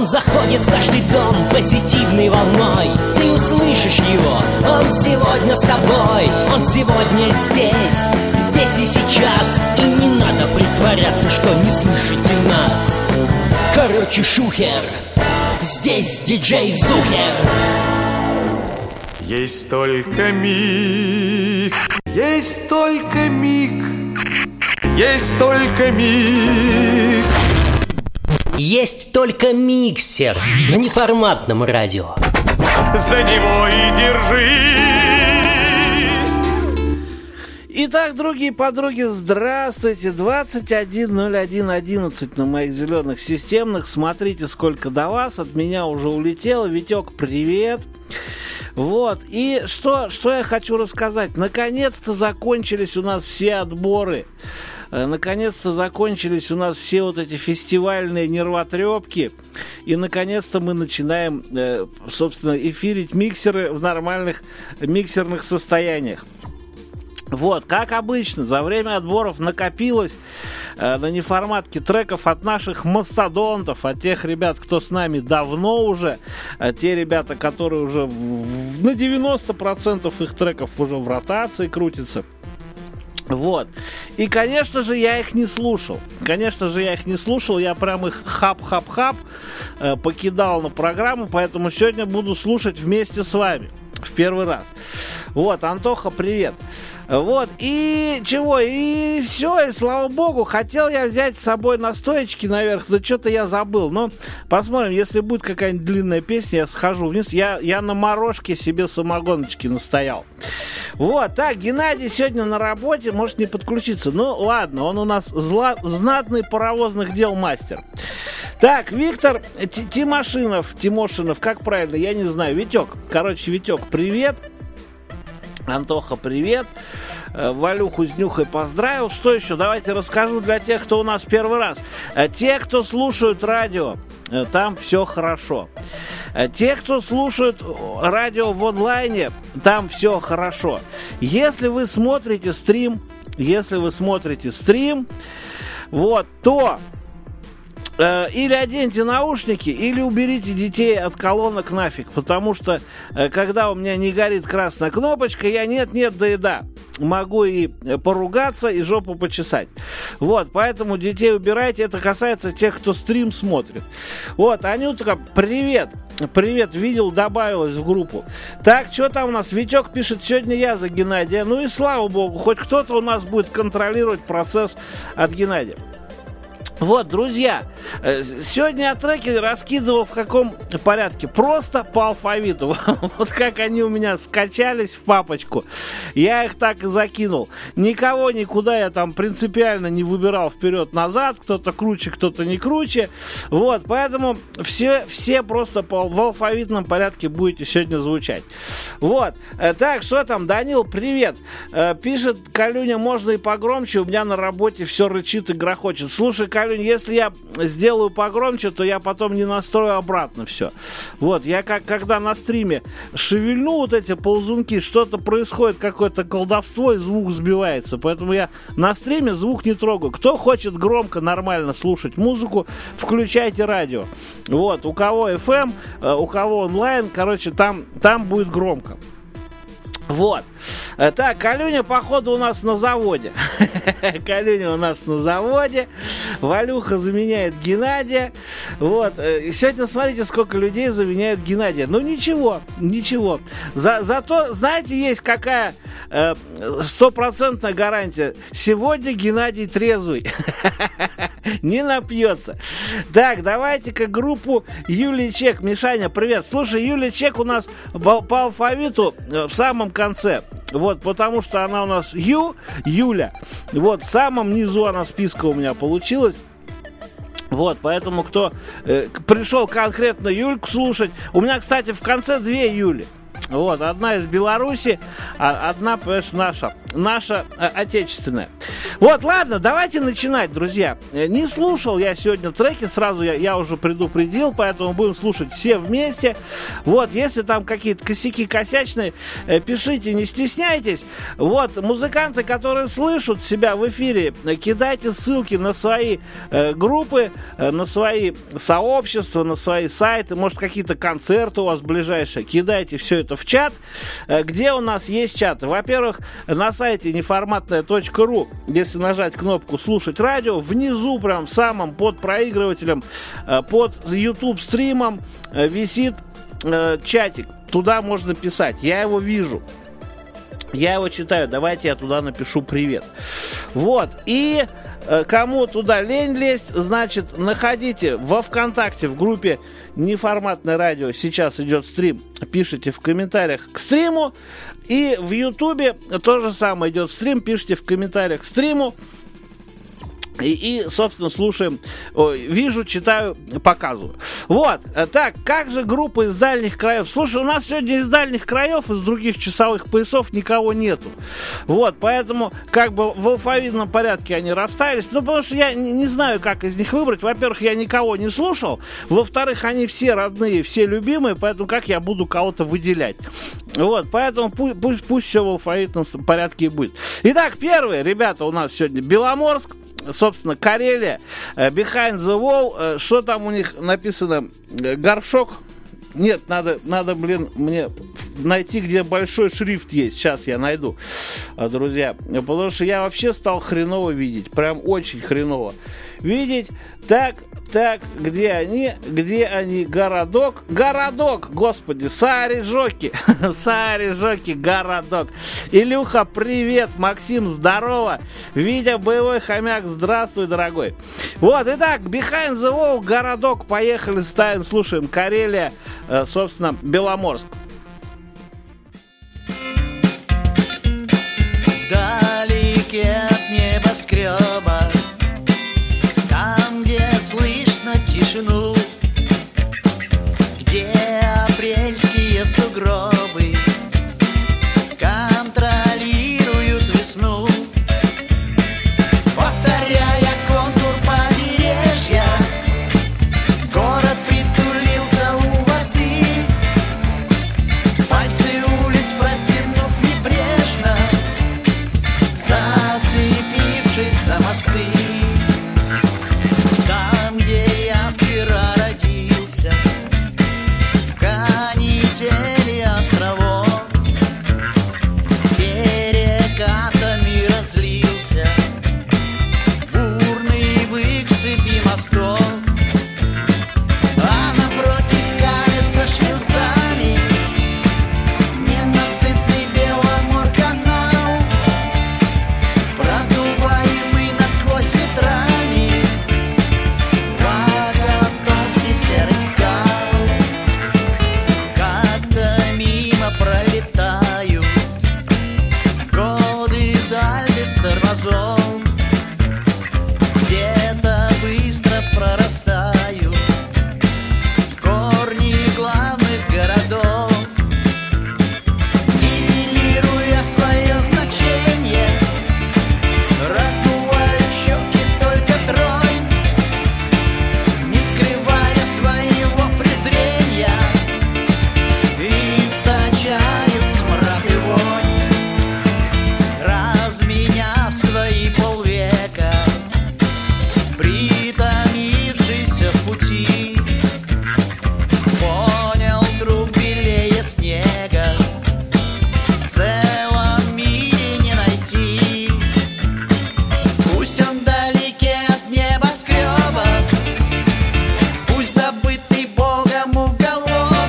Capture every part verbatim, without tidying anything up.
Он заходит в каждый дом позитивной волной. Ты услышишь его, он сегодня с тобой. Он сегодня здесь, здесь и сейчас. И не надо притворяться, что не слышите нас. Короче, шухер, здесь диджей Зухер. Есть только миг, есть только миг, есть только миг. Есть только миксер на неформатном радио. За него и держись. Итак, другие подруги, здравствуйте. двадцать один ноль один одиннадцать на моих зеленых системных. Смотрите, сколько до вас. От меня уже улетело. Витек, привет. Вот, и что, что я хочу рассказать. Наконец-то закончились у нас все отборы. Наконец-то закончились у нас все вот эти фестивальные нервотрепки. И наконец-то мы начинаем, собственно, эфирить миксеры в нормальных миксерных состояниях. Вот, как обычно, за время отборов накопилось э, на неформатке треков от наших мастодонтов, от тех ребят, кто с нами давно уже, э, те ребята, которые уже в, в, на девяносто процентов их треков уже в ротации крутятся. Вот. И, конечно же, я их не слушал. Конечно же, я их не слушал. Я прям их хап-хап-хап э, покидал на программу, поэтому сегодня буду слушать вместе с вами. В первый раз. Вот, Антоха, привет. Вот, и чего, и все, и слава богу, хотел я взять с собой настоечки наверх, да что-то я забыл, но посмотрим, если будет какая-нибудь длинная песня, я схожу вниз, я, я на морожке себе самогоночки настоял. Вот, так, Геннадий сегодня на работе, может не подключиться, ну ладно, он у нас зла, знатный паровозных дел мастер. Так, Виктор Тимошинов, Тимошинов, как правильно, я не знаю, Витек, короче, Витек, привет. Антоха, привет. Валюху с Нюхой поздравил. Что еще? Давайте расскажу для тех, кто у нас первый раз. Те, кто слушают радио, там все хорошо. Те, кто слушают радио в онлайне, там все хорошо. Если вы смотрите стрим, если вы смотрите стрим, вот, то э, или оденьте наушники, или уберите детей от колонок нафиг, потому что э, когда у меня не горит красная кнопочка, я нет-нет, да и да. Могу и поругаться, и жопу почесать. Вот, поэтому детей убирайте. Это касается тех, кто стрим смотрит. Вот, Анютка, привет. Привет, видел, добавилась в группу. Так, что там у нас? Витек пишет, сегодня я за Геннадия. Ну и слава богу, хоть кто-то у нас будет контролировать процесс от Геннадия. Вот, друзья, сегодня я треки раскидывал в каком порядке? Просто по алфавиту. Вот как они у меня скачались в папочку, я их так и закинул. Никого никуда я там принципиально не выбирал вперед-назад. Кто-то круче, кто-то не круче. Вот, поэтому все, все просто по, в алфавитном порядке будете сегодня звучать. Вот, так, что там? Данил, привет. Пишет, Калюня, можно и погромче, у меня на работе все рычит и грохочет. Слушай, Калюня, если я сделаю погромче, то я потом не настрою обратно все. Вот, я как когда на стриме шевельну вот эти ползунки, что-то происходит, какое-то колдовство, и звук сбивается. Поэтому я на стриме звук не трогаю. Кто хочет громко, нормально слушать музыку, включайте радио. Вот, у кого эф эм, у кого онлайн, короче, там, там будет громко. Вот. Так, Калюня, походу, у нас на заводе. Калюня у нас на заводе. Валюха заменяет Геннадия. Вот. Сегодня смотрите, сколько людей заменяют Геннадия. Ну, ничего, ничего. За, зато, знаете, есть какая стопроцентная гарантия. Сегодня Геннадий трезвый. Не напьется. Так, давайте-ка группу Юлия Чек. Мишаня, привет. Слушай, Юлия Чек у нас по, по алфавиту в самом конце. Вот, потому что она у нас Ю, Юля. Вот, в самом низу она списка у меня получилась. Вот, поэтому кто э, пришел конкретно Юльку слушать. У меня, кстати, в конце две Юли. Вот, одна из Беларуси, а одна, понимаешь, наша. наша э, отечественная. Вот, ладно, давайте начинать, друзья. Не слушал я сегодня треки, сразу я, я уже предупредил, поэтому будем слушать все вместе. Вот, если там какие-то косяки косячные, э, пишите, не стесняйтесь. Вот, музыканты, которые слышат себя в эфире, э, кидайте ссылки на свои э, группы, э, на свои сообщества, на свои сайты, может, какие-то концерты у вас ближайшие. Кидайте все это в чат. Э, где у нас есть чаты? Во-первых, на сайте неформатная точка ру, если нажать кнопку «Слушать радио», внизу, прям в самом под проигрывателем, э, под YouTube стримом э, висит э, чатик. Туда можно писать. Я его вижу. Я его читаю. Давайте я туда напишу «Привет». Вот. И э, кому туда лень лезть, значит, находите во ВКонтакте, в группе «Неформатное радио». Сейчас идет стрим. Пишите в комментариях к стриму. И в Ютубе то же самое идет стрим. Пишите в комментариях к стриму. И, и, собственно, слушаем, ой, вижу, читаю, показываю. Вот, так, как же группа из дальних краев? Слушай, у нас сегодня из дальних краев, из других часовых поясов никого нету. Вот, поэтому, как бы в алфавитном порядке они расставились. Ну, потому что я не, не знаю, как из них выбрать. Во-первых, я никого не слушал. Во-вторых, они все родные, все любимые, поэтому как я буду кого-то выделять? Вот, поэтому пусть, пусть, пусть все в алфавитном порядке и будет. Итак, первые, ребята, у нас сегодня Беломорск. Собственно, Карелия, Behind the Wall, что там у них написано, горшок, нет, надо, надо, блин, мне найти, где большой шрифт есть, сейчас я найду, друзья, потому что я вообще стал хреново видеть, прям очень хреново видеть, так, так, где они, где они, городок, городок, господи, Сарижоки, Сарижоки, городок, Илюха, привет, Максим, здорово, Витя, боевой хомяк, здравствуй, дорогой. Вот, итак, Behind the Wall, городок, поехали, ставим, слушаем, Карелия, собственно, Беломорск. Вдалеке от небоскреба, там, где слышно тишину, где апрельские сугробы контролируют весну, повторяя контур побережья, город притулился у воды, пальцы улиц протянув небрежно, зацепившись за мосты. Там, где я вчера родился, в канители островов, перекатами разлился бурный вык цепи мостов, а напротив скалится шлюзами ненасытный Беломорканал, продуваемый насквозь ветрами вагонтовки серых скал. Как-то мимо пролетают годы вдаль без тормозов, где-то быстро прорастают корни главных городов, нивелируя свое значение, раздувают щеки только тронь, не скрывая своего презрения, источают смрад и вонь, разменяв свои полвека, притомившийся в пути, понял друг белее снега, в целом мире не найти. Пусть он вдалеке от небоскребов, пусть забытый Богом уголок,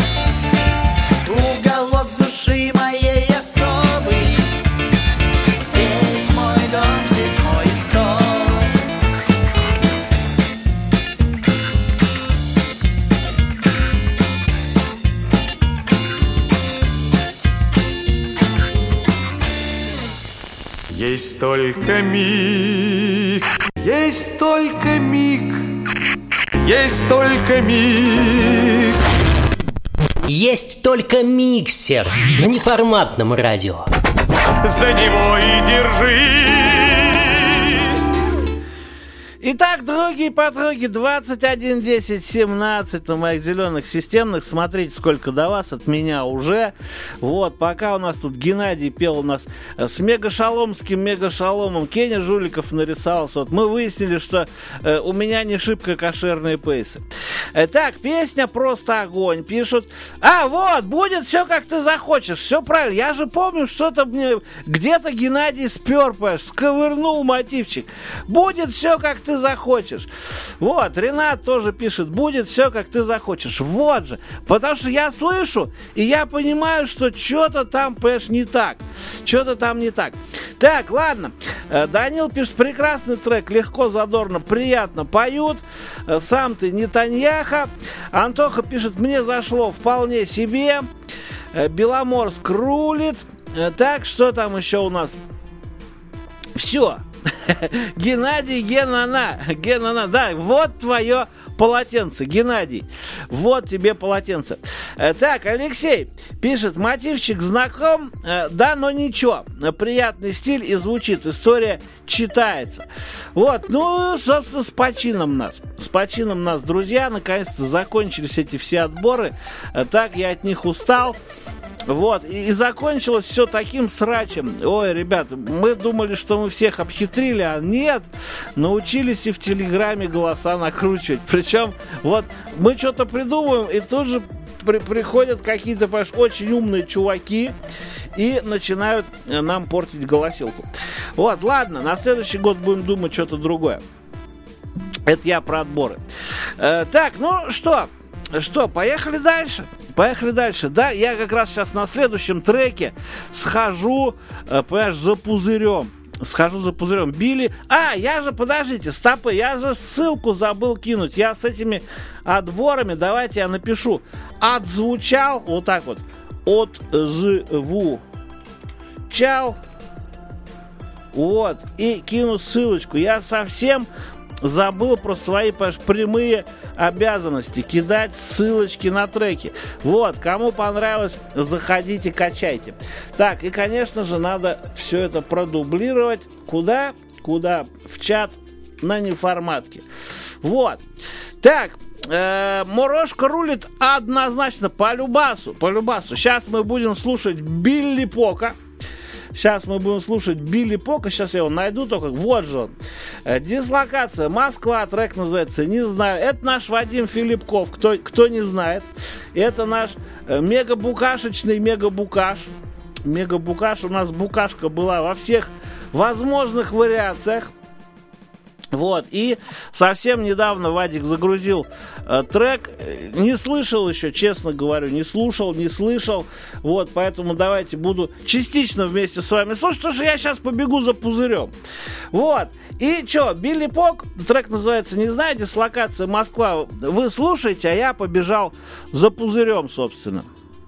уголок души моей особый. Здесь мой дом, здесь мой стол. Есть только миг, есть только миг, есть только миг. Есть только миксер на неформатном радио. за него и держись. Итак, другие подруги, двадцать один десять семнадцать на моих зеленых системных. Смотрите, сколько до вас, от меня уже. Вот, пока у нас тут Геннадий пел у нас с мега-шаломским мега-шаломом, Кеня Жуликов нарисовался. Вот мы выяснили, что э, у меня не шибко кошерные пейсы. Э, так, песня «Просто огонь» пишут. А, вот, будет все, как ты захочешь. Все правильно. Я же помню, что-то мне где-то Геннадий спер, понимаешь, сковырнул мотивчик. Будет все, как ты захочешь. Вот, Ренат тоже пишет, будет все, как ты захочешь. Вот же, потому что я слышу, и я понимаю, что что-то там, понимаешь, не так. Что-то там не так. Так, ладно. Данил пишет, прекрасный трек, легко, задорно, приятно поют. Сам ты не Таньяха. Антоха пишет, мне зашло вполне себе. Беломорск рулит. Так, что там еще у нас? Все. Геннадий, Генана, Генана, да, вот твое полотенце, Геннадий, вот тебе полотенце. Так, Алексей пишет, мотивчик знаком, да, но ничего, приятный стиль и звучит, история читается. Вот, ну, собственно, с почином нас, с почином нас, друзья, наконец-то закончились эти все отборы, так я от них устал. Вот, и, и закончилось все таким срачем. Ой, ребят, мы думали, что мы всех обхитрили, а нет, научились и в Телеграме голоса накручивать. Причем, вот, мы что-то придумываем, и тут же при, приходят какие-то, понимаешь, очень умные чуваки и начинают нам портить голосилку. Вот, ладно, на следующий год будем думать что-то другое. Это я про отборы. Э, так, ну что, что, поехали дальше? Поехали дальше. Да, я как раз сейчас на следующем треке схожу, э, понимаешь, за пузырем. Схожу за пузырем. Билли... А, я же, подождите, стопы, я же ссылку забыл кинуть. Я с этими отборами, давайте я напишу. Отзвучал, вот так вот. Отзвучал. Вот. И кину ссылочку. Я совсем забыл про свои, понимаешь, прямые обязанности кидать ссылочки на треки. Вот, кому понравилось, заходите, качайте. Так, и, конечно же, надо все это продублировать. Куда? Куда? В чат на неформатке. Вот. Так, э, Морошка рулит однозначно по любасу. По любасу. Сейчас мы будем слушать Билли Пока. Сейчас мы будем слушать Билли Пока. Сейчас я его найду только. Вот же он. Дислокация. Москва. Трек называется «Не знаю». Это наш Вадим Филипков. Кто, кто не знает. Это наш мега-букашечный мега-букаш. Мега-букаш. У нас букашка была во всех возможных вариациях. Вот, и совсем недавно Вадик загрузил э, трек, не слышал еще, честно говорю, не слушал, не слышал, вот, поэтому давайте буду частично вместе с вами слушать, потому что я сейчас побегу за пузырем, вот, и что, Билли Пок, трек называется «Не знаю», дислокация Москва, вы слушаете, а я побежал за пузырем, собственно.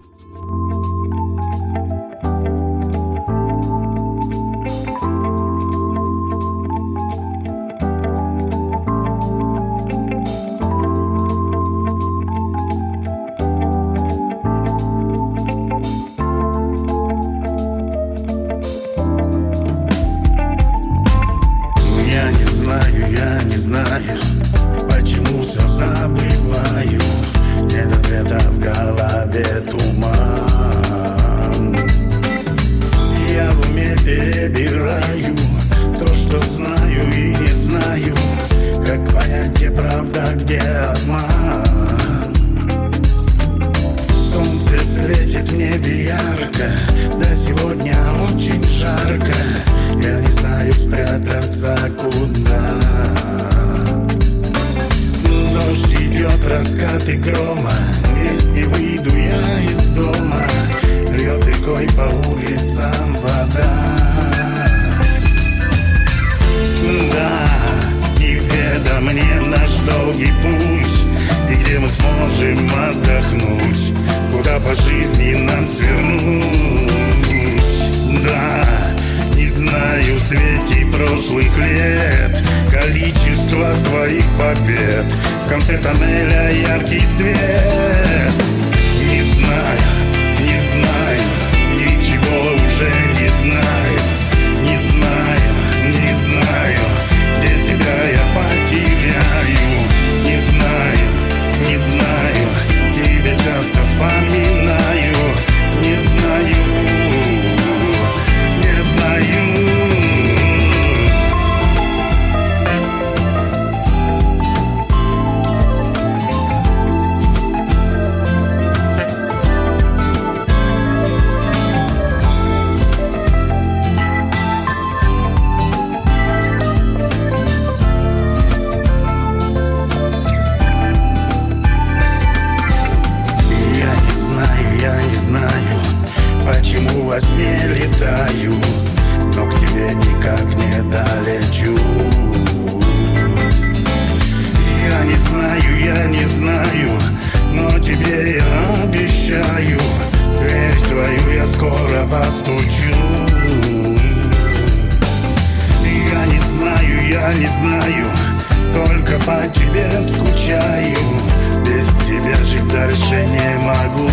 Почему все забываю? Нет ответа в голове, туман. Я в уме перебираю то, что знаю и не знаю. Как понять, где правда, где обман? Солнце светит в небе ярко, да сегодня очень жарко. Я не знаю спрятаться куда. Дождь идет, раскаты грома, ведь не выйду я из дома. Льет рекой по улицам вода. Да, неведом мне наш долгий путь, и где мы сможем отдохнуть, куда по жизни нам свернуть. Да, не знаю в свете прошлых лет количество своих побед, в конце тоннеля яркий свет. Не знаю, не знаю, ничего уже не знаю. не знаю, только по тебе скучаю. Без тебя жить дальше не могу.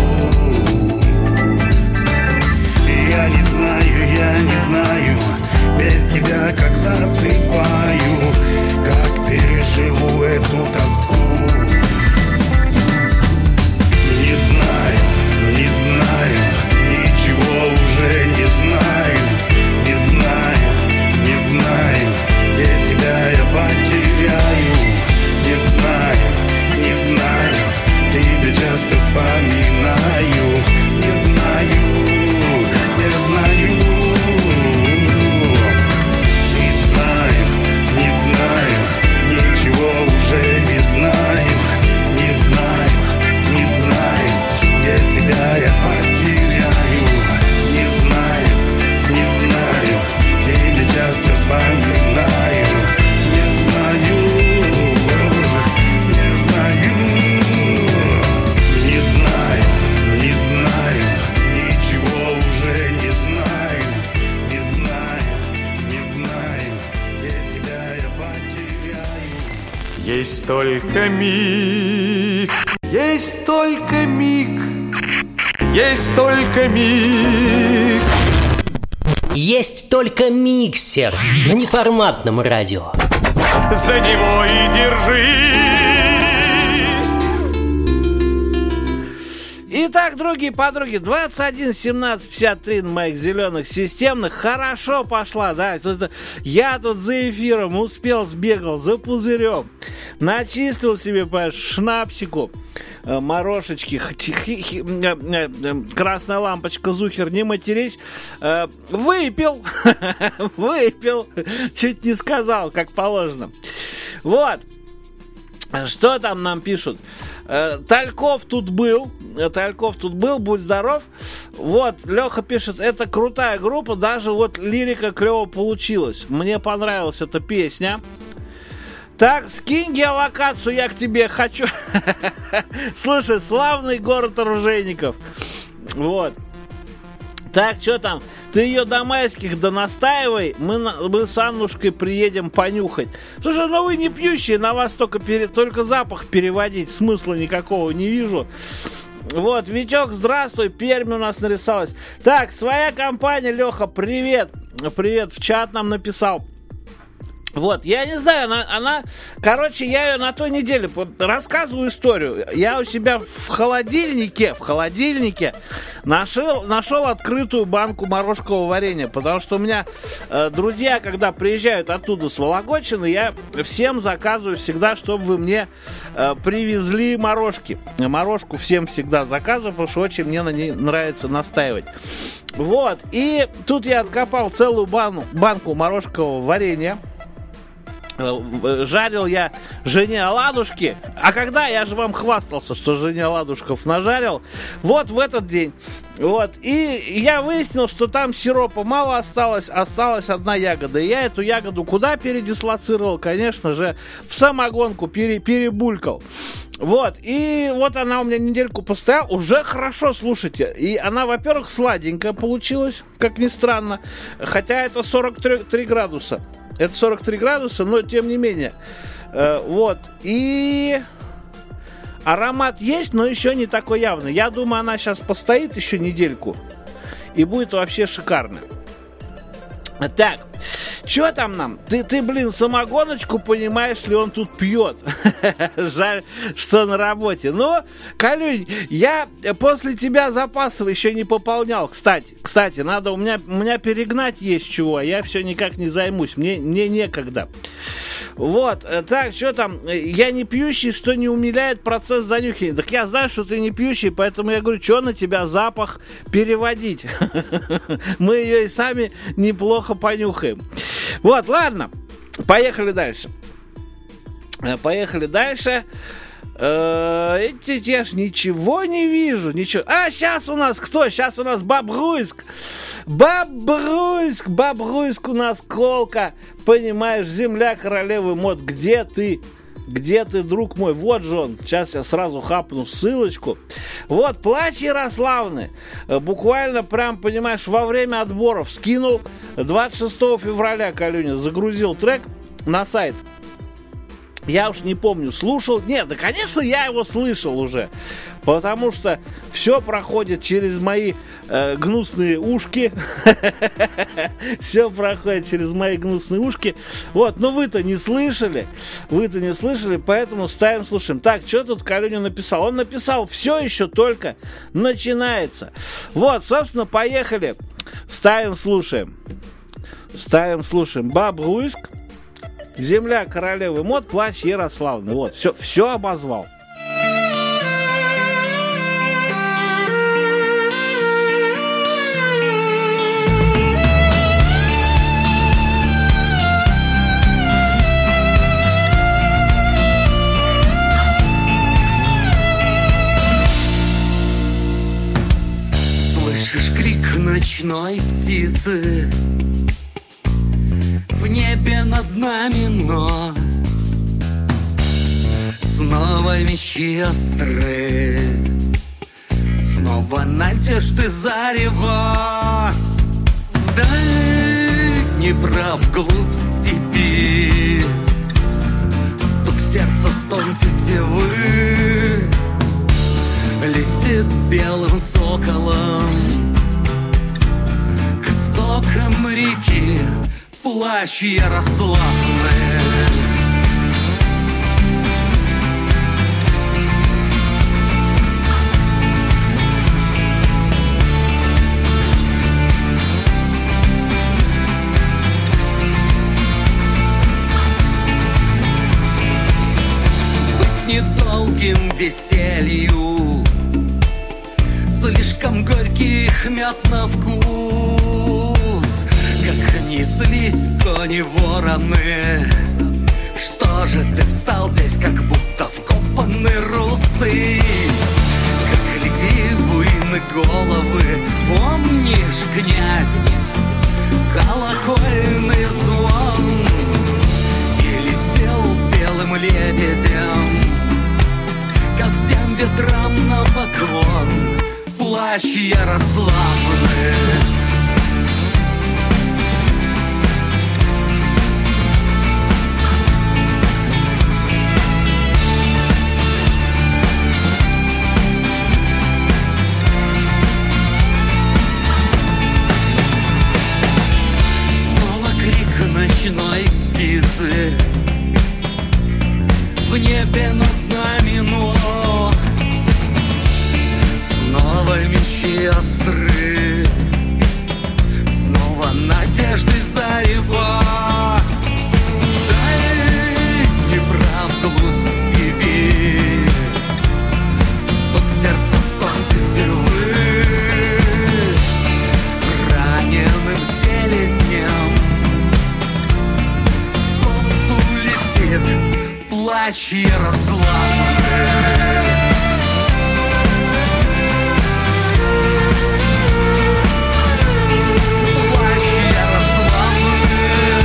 Я не знаю, я не знаю, без тебя как засыпаю, как переживу эту тоску. Не знаю, не знаю, ничего уже не знаю. Не знаю, не знаю, где себя я потеряю. Не знаю, не знаю, тебя часто вспоминаю. Не знаю, не знаю, не знаю, не знаю, ничего уже не знаю. Не знаю, не знаю, где себя я потеряю. Не знаю, не знаю, тебя часто вспоминаю. Не знаю, не знаю, не знаю, не знаю, ничего уже не знаю. Не знаю, не знаю, где себя я потеряю. Есть только миг, есть только миг, есть только миг. Есть только миксер на неформатном радио. За него и держись. Итак, другие подруги, двадцать один семнадцать пятьдесят три на моих зеленых системных. Хорошо пошла, да. Я тут за эфиром успел, сбегал за пузырем. Начистил себе, понимаешь, шнапсику, морошечки, красная лампочка, зухер, не матерись. Выпил, выпил, чуть не сказал, как положено. Вот. Что там нам пишут? Тальков тут был, Тальков тут был, будь здоров. Вот, Леха пишет, это крутая группа, даже вот лирика клево получилась. Мне понравилась эта песня. Так, скинь геолокацию, я к тебе хочу. Слушай, славный город оружейников. Вот. Так, что там? Ты ее до майских донастаивай, мы, мы с Аннушкой приедем понюхать. Слушай, ну вы не пьющие, на вас только, пере, только запах переводить, смысла никакого не вижу. Вот, Витек, здравствуй, Пермь у нас нарисалась. Так, своя компания, Леха, привет. Привет, в чат нам написал. Вот, я не знаю, она, она, короче, я ее на той неделе вот, рассказываю историю. Я у себя в холодильнике, в холодильнике нашел, нашел открытую банку морожкового варенья, потому что у меня э, друзья, когда приезжают оттуда с Вологодчины, я всем заказываю всегда, чтобы вы мне э, привезли морожки. Морожку всем всегда заказываю, потому что очень мне на ней нравится настаивать. Вот, и тут я откопал целую бану, банку морожкового варенья. Жарил я жене оладушки. А когда? Я же вам хвастался, что жене оладушков нажарил. Вот в этот день. Вот. И я выяснил, что там сиропа мало осталось. Осталась одна ягода. И я эту ягоду куда передислоцировал? Конечно же, в самогонку пере, перебулькал. Вот. И вот она у меня недельку постояла. Уже хорошо, слушайте. И она, во-первых, сладенькая получилась, как ни странно. Хотя это сорок три градуса. Это сорок три градуса, но тем не менее. Э, вот. И аромат есть, но еще не такой явный. Я думаю, она сейчас постоит еще недельку. И будет вообще шикарно. Так. Что там нам? Ты, ты, блин, самогоночку, понимаешь ли, он тут пьет. Жаль, что на работе. Но, Калюнь, я после тебя запасов еще не пополнял. Кстати, кстати, надо, у меня, у меня перегнать есть чего, а я все никак не займусь. Мне, мне некогда. Вот, так, что там? Я не пьющий, что не умиляет процесс занюхивания. Так я знаю, что ты не пьющий, поэтому я говорю, что на тебя запах переводить? Мы ее и сами неплохо понюхаем. Вот, ладно, поехали дальше. Поехали дальше. Эти, я ж ничего не вижу, ничего. А, сейчас у нас кто? Сейчас у нас Бобруйск. Бобруйск, Бобруйск у нас Колка. Понимаешь, земля королевы мод. Где ты? Где ты, друг мой? Вот же он. Сейчас я сразу хапну ссылочку. Вот, плач Ярославны. Буквально прям, понимаешь, во время отборов скинул. двадцать шестого февраля, Калюня, загрузил трек. на сайт. Я уж не помню, слушал. Нет, да, конечно, я его слышал уже. Потому что все проходит через мои э, гнусные ушки. Все проходит через мои гнусные ушки. Вот, но вы-то не слышали. Вы-то не слышали, поэтому ставим, слушаем. Так, что тут Калюня написал? Он написал, все еще только начинается. Вот, собственно, поехали. Ставим, слушаем. Ставим, слушаем. Бобруйск. Земля королевы мод, плащ Ярославны. Вот, все, все обозвал. Слышишь крик ночной птицы в небе над нами, но снова мечи остры, снова надежды зарево. Вдаль Днепра, вглубь степи, стук сердца, стон тетивы, летит белым соколом к истокам реки. Плащ Ярославны. Быть недолгим веселью, слишком горьких мед на вкус. Как неслись кони-вороны, что же ты встал здесь, как будто вкопанный русы? Как легли буйны головы, помнишь, князь, колокольный звон? И летел белым лебедем ко всем ветрам на поклон плащ Ярославны. Ночной птицы в небе над нами, но снова мечи остры, снова надежды зарево. Дай Днепра вглубь степи, стук сердца, стон тетивы, раненым селезням плач Ярославны. Плач Ярославны.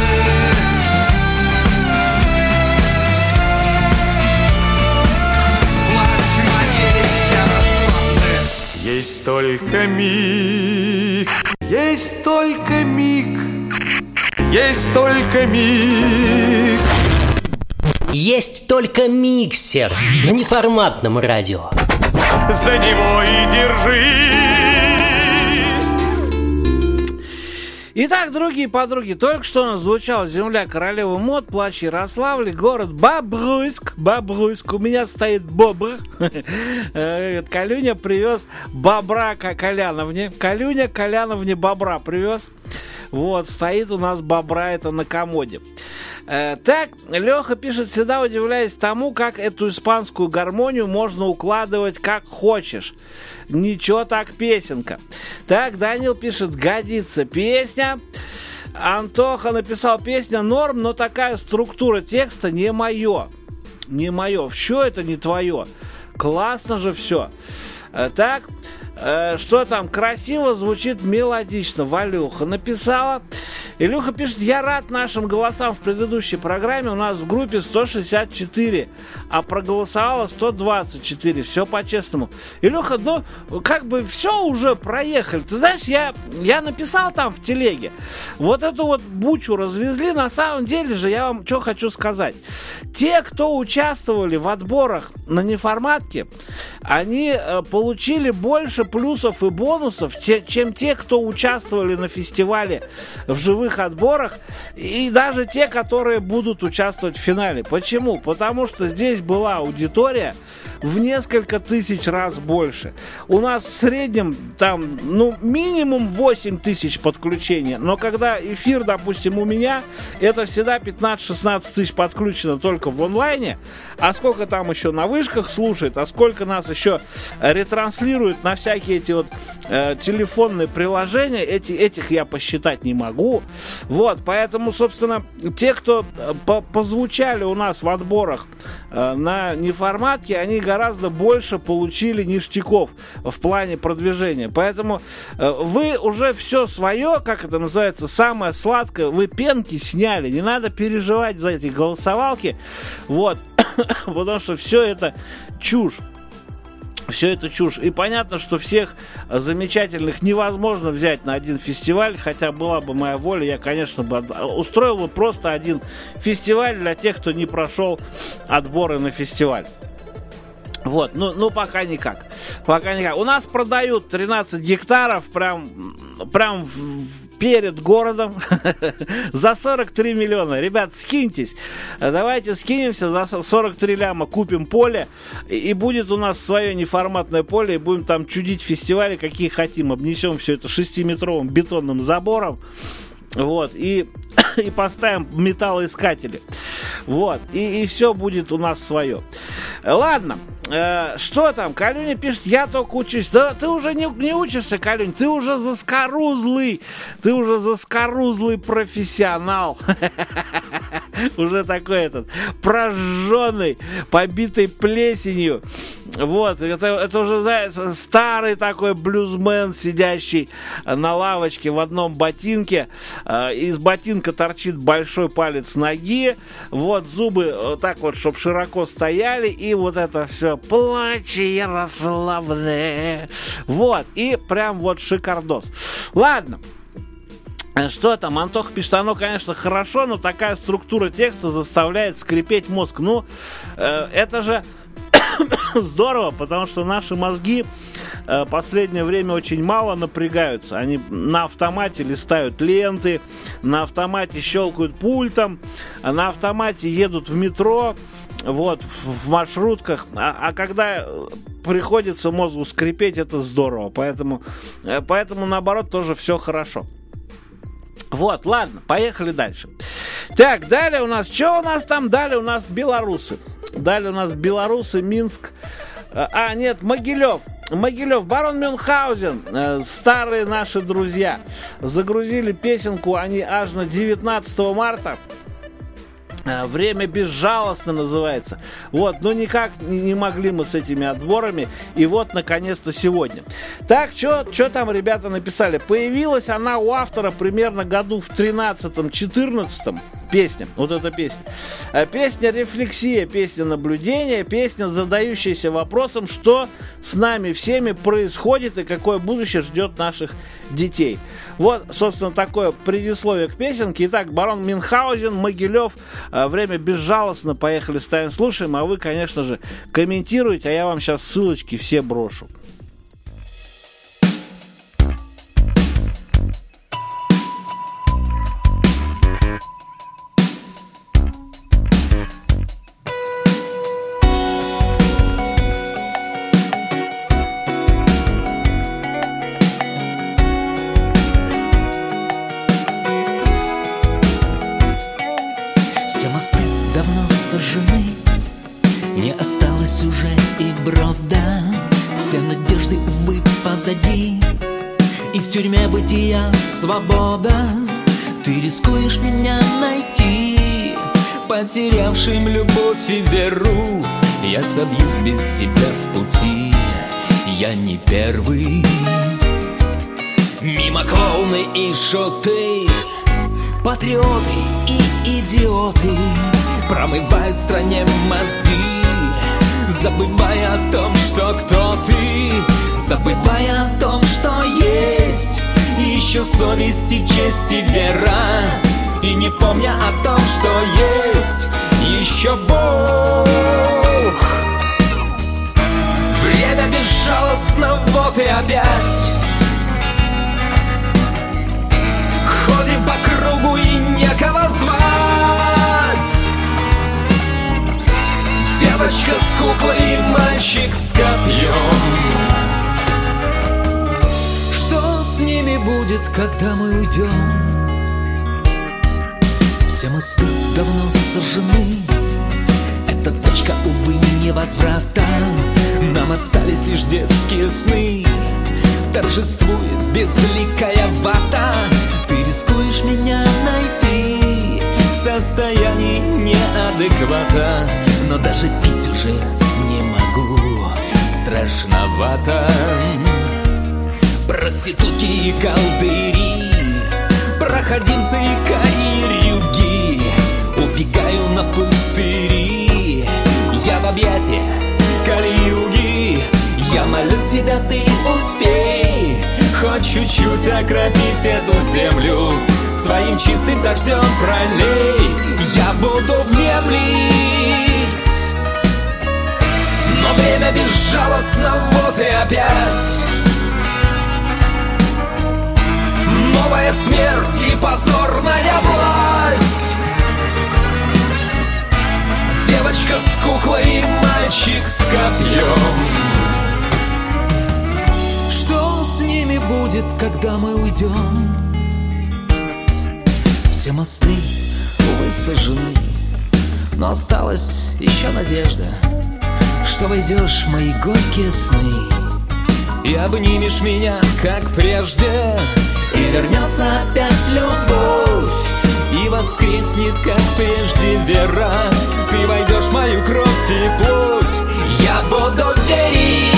Плач моей Ярославны. Есть только миг, есть только миг, есть только миг. Есть только миксер на неформатном радио. За него и держись. Итак, другие подруги, только что у нас звучала земля королевы мод, плащ Ярославли, город Бобруйск. Бобруйск. У меня стоит бобр. Калюня привез бобра Коляновне. Калюня Коляновне бобра привез. Вот, стоит у нас бобра это на комоде. Э, так, Леха пишет, всегда удивляюсь тому, как эту испанскую гармонию можно укладывать как хочешь. Ничего так песенка. Так, Данил пишет, годится песня. Антоха написал, песня норм, но такая структура текста не мое. Не мое. Все это не твое. Классно же все. Э, так, э, что там? Красиво звучит, мелодично. Валюха написала. Илюха пишет, я рад нашим голосам в предыдущей программе. У нас в группе сто шестьдесят четыре, а проголосовало сто двадцать четыре. Все по-честному. Илюха, ну, как бы все уже проехали. Ты знаешь, я, я написал там в телеге. Вот эту вот бучу развезли. На самом деле же, я вам что хочу сказать. Те, кто участвовали в отборах на неформатке, они э, получили больше плюсов и бонусов, те, чем те, кто участвовали на фестивале в живых отборах, и даже те, которые будут участвовать в финале. Почему? Потому что здесь была аудитория в несколько тысяч раз больше. У нас в среднем там, ну, минимум восемь тысяч подключений, но когда эфир, допустим, у меня, это всегда пятнадцать-шестнадцать тысяч подключено только в онлайне, а сколько там еще на вышках слушает, а сколько нас еще ретранслирует на всякие эти вот э, телефонные приложения, эти, этих я посчитать не могу. Вот, поэтому, собственно, те, кто по позвучали у нас в отборах э, на неформатке, они гораздо больше получили ништяков в плане продвижения. Поэтому э, вы уже все свое, как это называется, самое сладкое, вы пенки сняли. Не надо переживать за эти голосовалки. Вот. Потому что все это чушь. Все это чушь. И понятно, что всех замечательных невозможно взять на один фестиваль, хотя была бы моя воля, я, конечно, бы устроил бы просто один фестиваль для тех, кто не прошел отборы на фестиваль. Вот, ну, ну пока никак. Пока никак. У нас продают тринадцать гектаров прям, прям в, перед городом за сорок три миллиона. Ребят, скиньтесь. Давайте скинемся за сорок три ляма, купим поле, и, и будет у нас свое неформатное поле, и будем там чудить фестивали, какие хотим. Обнесем все это шестиметровым бетонным забором. Вот, и, и поставим металлоискатели. Вот, и, и все будет у нас свое. Ладно, э, что там? Калюня пишет, я только учусь. Да ты уже не, не учишься, Калюнь, ты уже заскорузлый. Ты уже заскорузлый профессионал. Уже такой этот, прожженный, побитый плесенью. Вот, это, это уже, знаете, старый такой блюзмен, сидящий на лавочке в одном ботинке. Из ботинка торчит большой палец ноги. Вот, зубы вот так вот, чтобы широко стояли. И вот это все, плачи, Ярославне. Вот, и прям вот шикардос. Ладно. Что там? Антох пишет, оно, конечно, хорошо, но такая структура текста заставляет скрипеть мозг. Ну, э, это же здорово, потому что наши мозги э, последнее время очень мало напрягаются. Они на автомате листают ленты, на автомате щелкают пультом, на автомате едут в метро, вот, в, в маршрутках. А, а когда приходится мозгу скрипеть, это здорово. Поэтому, э, поэтому наоборот, тоже все хорошо. Вот, ладно, поехали дальше. Так, далее у нас, что у нас там? Далее у нас белорусы. Далее у нас белорусы, Минск. А, нет, Могилев. Могилев, Барон Мюнхгаузен, э, старые наши друзья, загрузили песенку они аж на девятнадцатого марта. «Время безжалостно» называется. Вот, но никак не могли мы с этими отборами. И вот, наконец-то, сегодня. Так, что там ребята написали? Появилась она у автора примерно году в тринадцатом-четырнадцатом. Песня, вот эта песня. Песня рефлексия, песня наблюдения, песня, задающаяся вопросом, что с нами всеми происходит и какое будущее ждет наших детей. Вот, собственно, такое предисловие к песенке. Итак, Барон Мюнхгаузен, Могилев, «Время безжалостно». Поехали, ставим, слушаем, а вы, конечно же, комментируйте, а я вам сейчас ссылочки все брошу. Не осталось уже и брода, все надежды, увы, позади, и в тюрьме бытия свобода. Ты рискуешь меня найти, потерявшим любовь и веру. Я собьюсь без тебя в пути, я не первый. Мимо клоуны и шуты, Патриоты и идиоты промывают стране мозги, забывая о том, что кто ты, забывая о том, что есть еще совесть и честь и вера, и не помня о том, что есть еще Бог. Время безжалостно, вот и опять ходим по кругу и некого звать. Девочка с куклой и мальчик с копьем. Что с ними будет, когда мы уйдем? Все мосты давно сожжены. Эта точка, увы, невозврата. Нам остались лишь детские сны. Торжествует безликая вата. Ты рискуешь меня найти в состоянии неадеквата, но даже пить уже не могу, страшновато. Проститутки и колдыри, проходимцы и карьерюги, убегаю на пустыри, я в объятиях кали-юги. Я молю тебя, ты успей хоть чуть-чуть окропить эту землю, своим чистым дождем пролей. Я буду внемлить, но время безжалостно, вот и опять новая смерть и позорная власть. Девочка с куклой и мальчик с копьем. Что с ними будет, когда мы уйдем? Все мосты, увы, сожжены, но осталась еще надежда, что войдешь в мои горькие сны и обнимешь меня, как прежде, и вернется опять любовь, и воскреснет, как прежде, вера. Ты войдешь в мою кровь и плоть, я буду верить.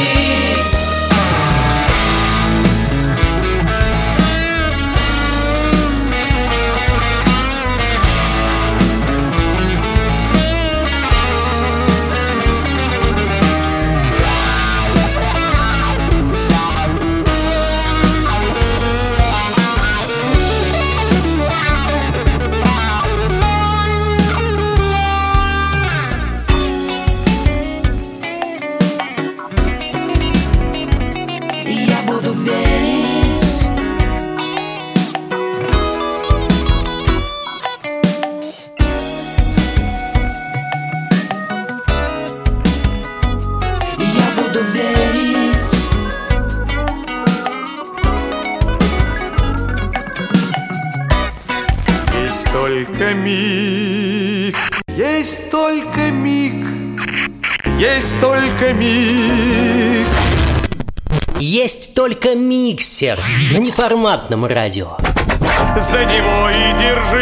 Только миг, есть только миг, есть только миг. Есть только миксер на неформатном радио. За него и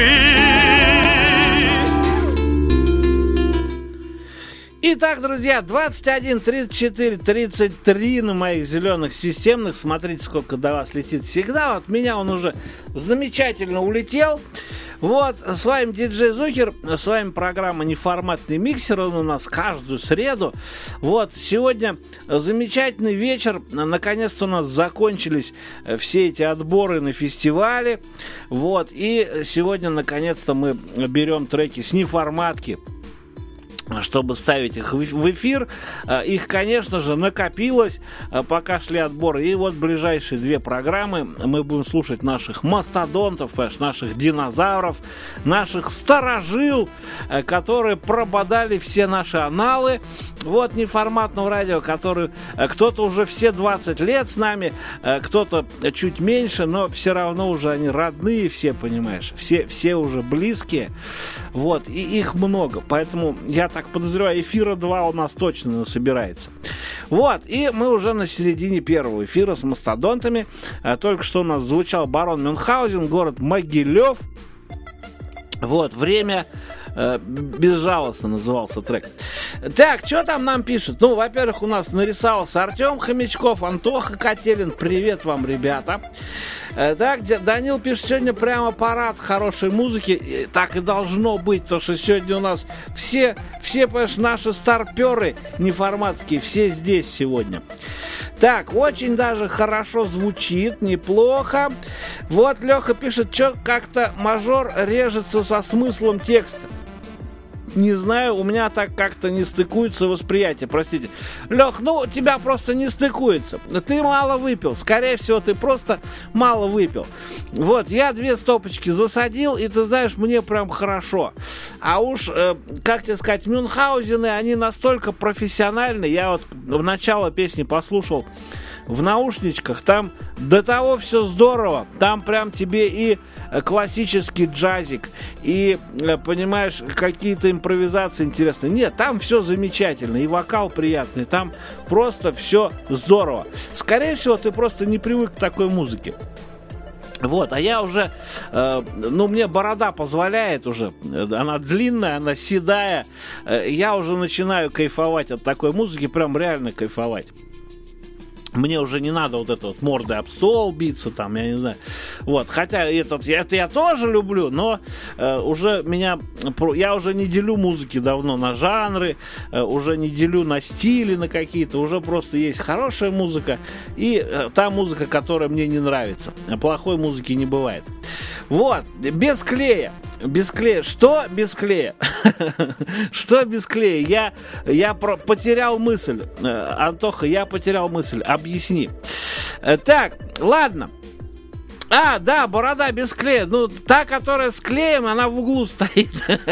держись. Итак, друзья, двадцать один тридцать четыре тридцать три на моих зеленых системных. Смотрите, сколько до вас летит сигнал. От меня он уже замечательно улетел. Вот, с вами диджей Зухер, с вами программа «Неформатный миксер», он у нас каждую среду. Вот, сегодня замечательный вечер, наконец-то у нас закончились все эти отборы на фестивале. Вот, и сегодня, наконец-то, мы берем треки с неформатки, чтобы ставить их в эфир. Их, конечно же, накопилось, пока шли отборы. И вот ближайшие две программы мы будем слушать наших мастодонтов, наших динозавров, наших старожил, которые прободали все наши аналы. Вот неформатного радио, который кто-то уже все двадцать лет с нами, кто-то чуть меньше, но все равно уже они родные все, понимаешь, все, все уже близкие. Вот, и их много, поэтому я так подозреваю, эфира два у нас точно собирается. Вот, и мы уже на середине первого эфира с мастодонтами. Только что у нас звучал Барон Мюнхгаузен, город Могилев. Вот, время... Безжалостно назывался трек. Так, что там нам пишут? Ну, во-первых, у нас нарисовался Артем Хомячков, Антоха Котелин. Привет вам, ребята. Так, Данил пишет, сегодня прямо парад хорошей музыки. Так и должно быть, потому что сегодня у нас все, все, понимаешь, наши старперы неформатские, все здесь сегодня. Так, очень даже хорошо звучит, неплохо. Вот Леха пишет, что как-то мажор режется со смыслом текста. Не знаю, у меня так как-то не стыкуется восприятие, простите. Лех, ну, у тебя просто не стыкуется. Ты мало выпил. Скорее всего, ты просто мало выпил. Вот, я две стопочки засадил, и ты знаешь, мне прям хорошо. А уж, э, как тебе сказать, Мюнхгаузены, они настолько профессиональны. Я вот в начало песни послушал в наушничках. Там до того все здорово. Там прям тебе и классический джазик, и, понимаешь, какие-то импровизации интересные. Нет, там все замечательно, и вокал приятный, там просто все здорово. Скорее всего, ты просто не привык к такой музыке. Вот, а я уже, э, ну, мне борода позволяет уже, она длинная, она седая, э, я уже начинаю кайфовать от такой музыки, прям реально кайфовать. Мне уже не надо вот это вот мордой об стол биться, там, я не знаю. Вот, хотя этот, это я тоже люблю, но э, уже меня, я уже не делю музыки давно на жанры, э, уже не делю на стили, на какие-то, уже просто есть хорошая музыка и э, та музыка, которая мне не нравится. Плохой музыки не бывает. Вот, без клея. Без клея. Что без клея? Что без клея? Я, я про- потерял мысль. Антоха, я потерял мысль. Объясни. Так, ладно. А, да, борода без клея. Ну, та, которая с клеем, она в углу стоит.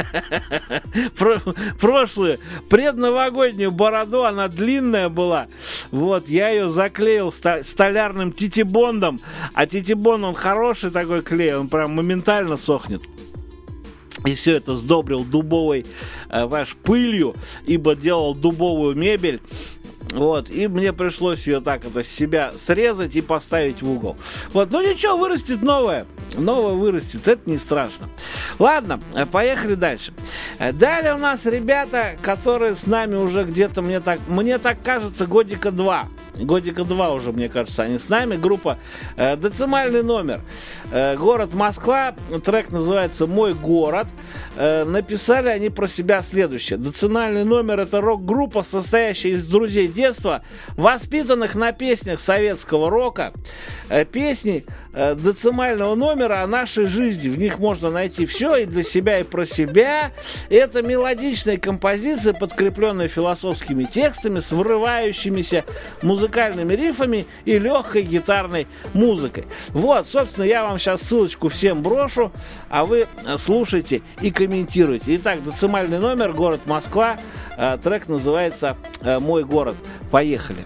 Прошлую, предновогоднюю бороду, она длинная была. Вот, я ее заклеил столярным титибондом. А титибонд, он хороший такой клей, он прям моментально сохнет. И все это сдобрил дубовой э, ваш пылью, ибо делал дубовую мебель. Вот, и мне пришлось ее так это с себя срезать и поставить в угол. Вот, ну ничего, вырастет новое. Новое вырастет, это не страшно. Ладно, поехали дальше. Далее у нас ребята, которые с нами уже где-то, мне так, мне так кажется, годика два. Годика два уже, мне кажется, они с нами. Группа э, «Децимальный номер». Э, город Москва. Трек называется «Мой город». Э, написали они про себя следующее. «Децимальный номер» — это рок-группа, состоящая из друзей детства, воспитанных на песнях советского рока. Э, песни э, «Децимального номера» о нашей жизни. В них можно найти все и для себя, и про себя. Это мелодичные композиции, подкрепленные философскими текстами, с вырывающимися музыкальными музыкальными рифами и легкой гитарной музыкой. Вот, собственно, я вам сейчас ссылочку всем брошу, а вы слушайте и комментируйте. Итак, «Децимальный номер», город Москва, трек называется «Мой город». Поехали.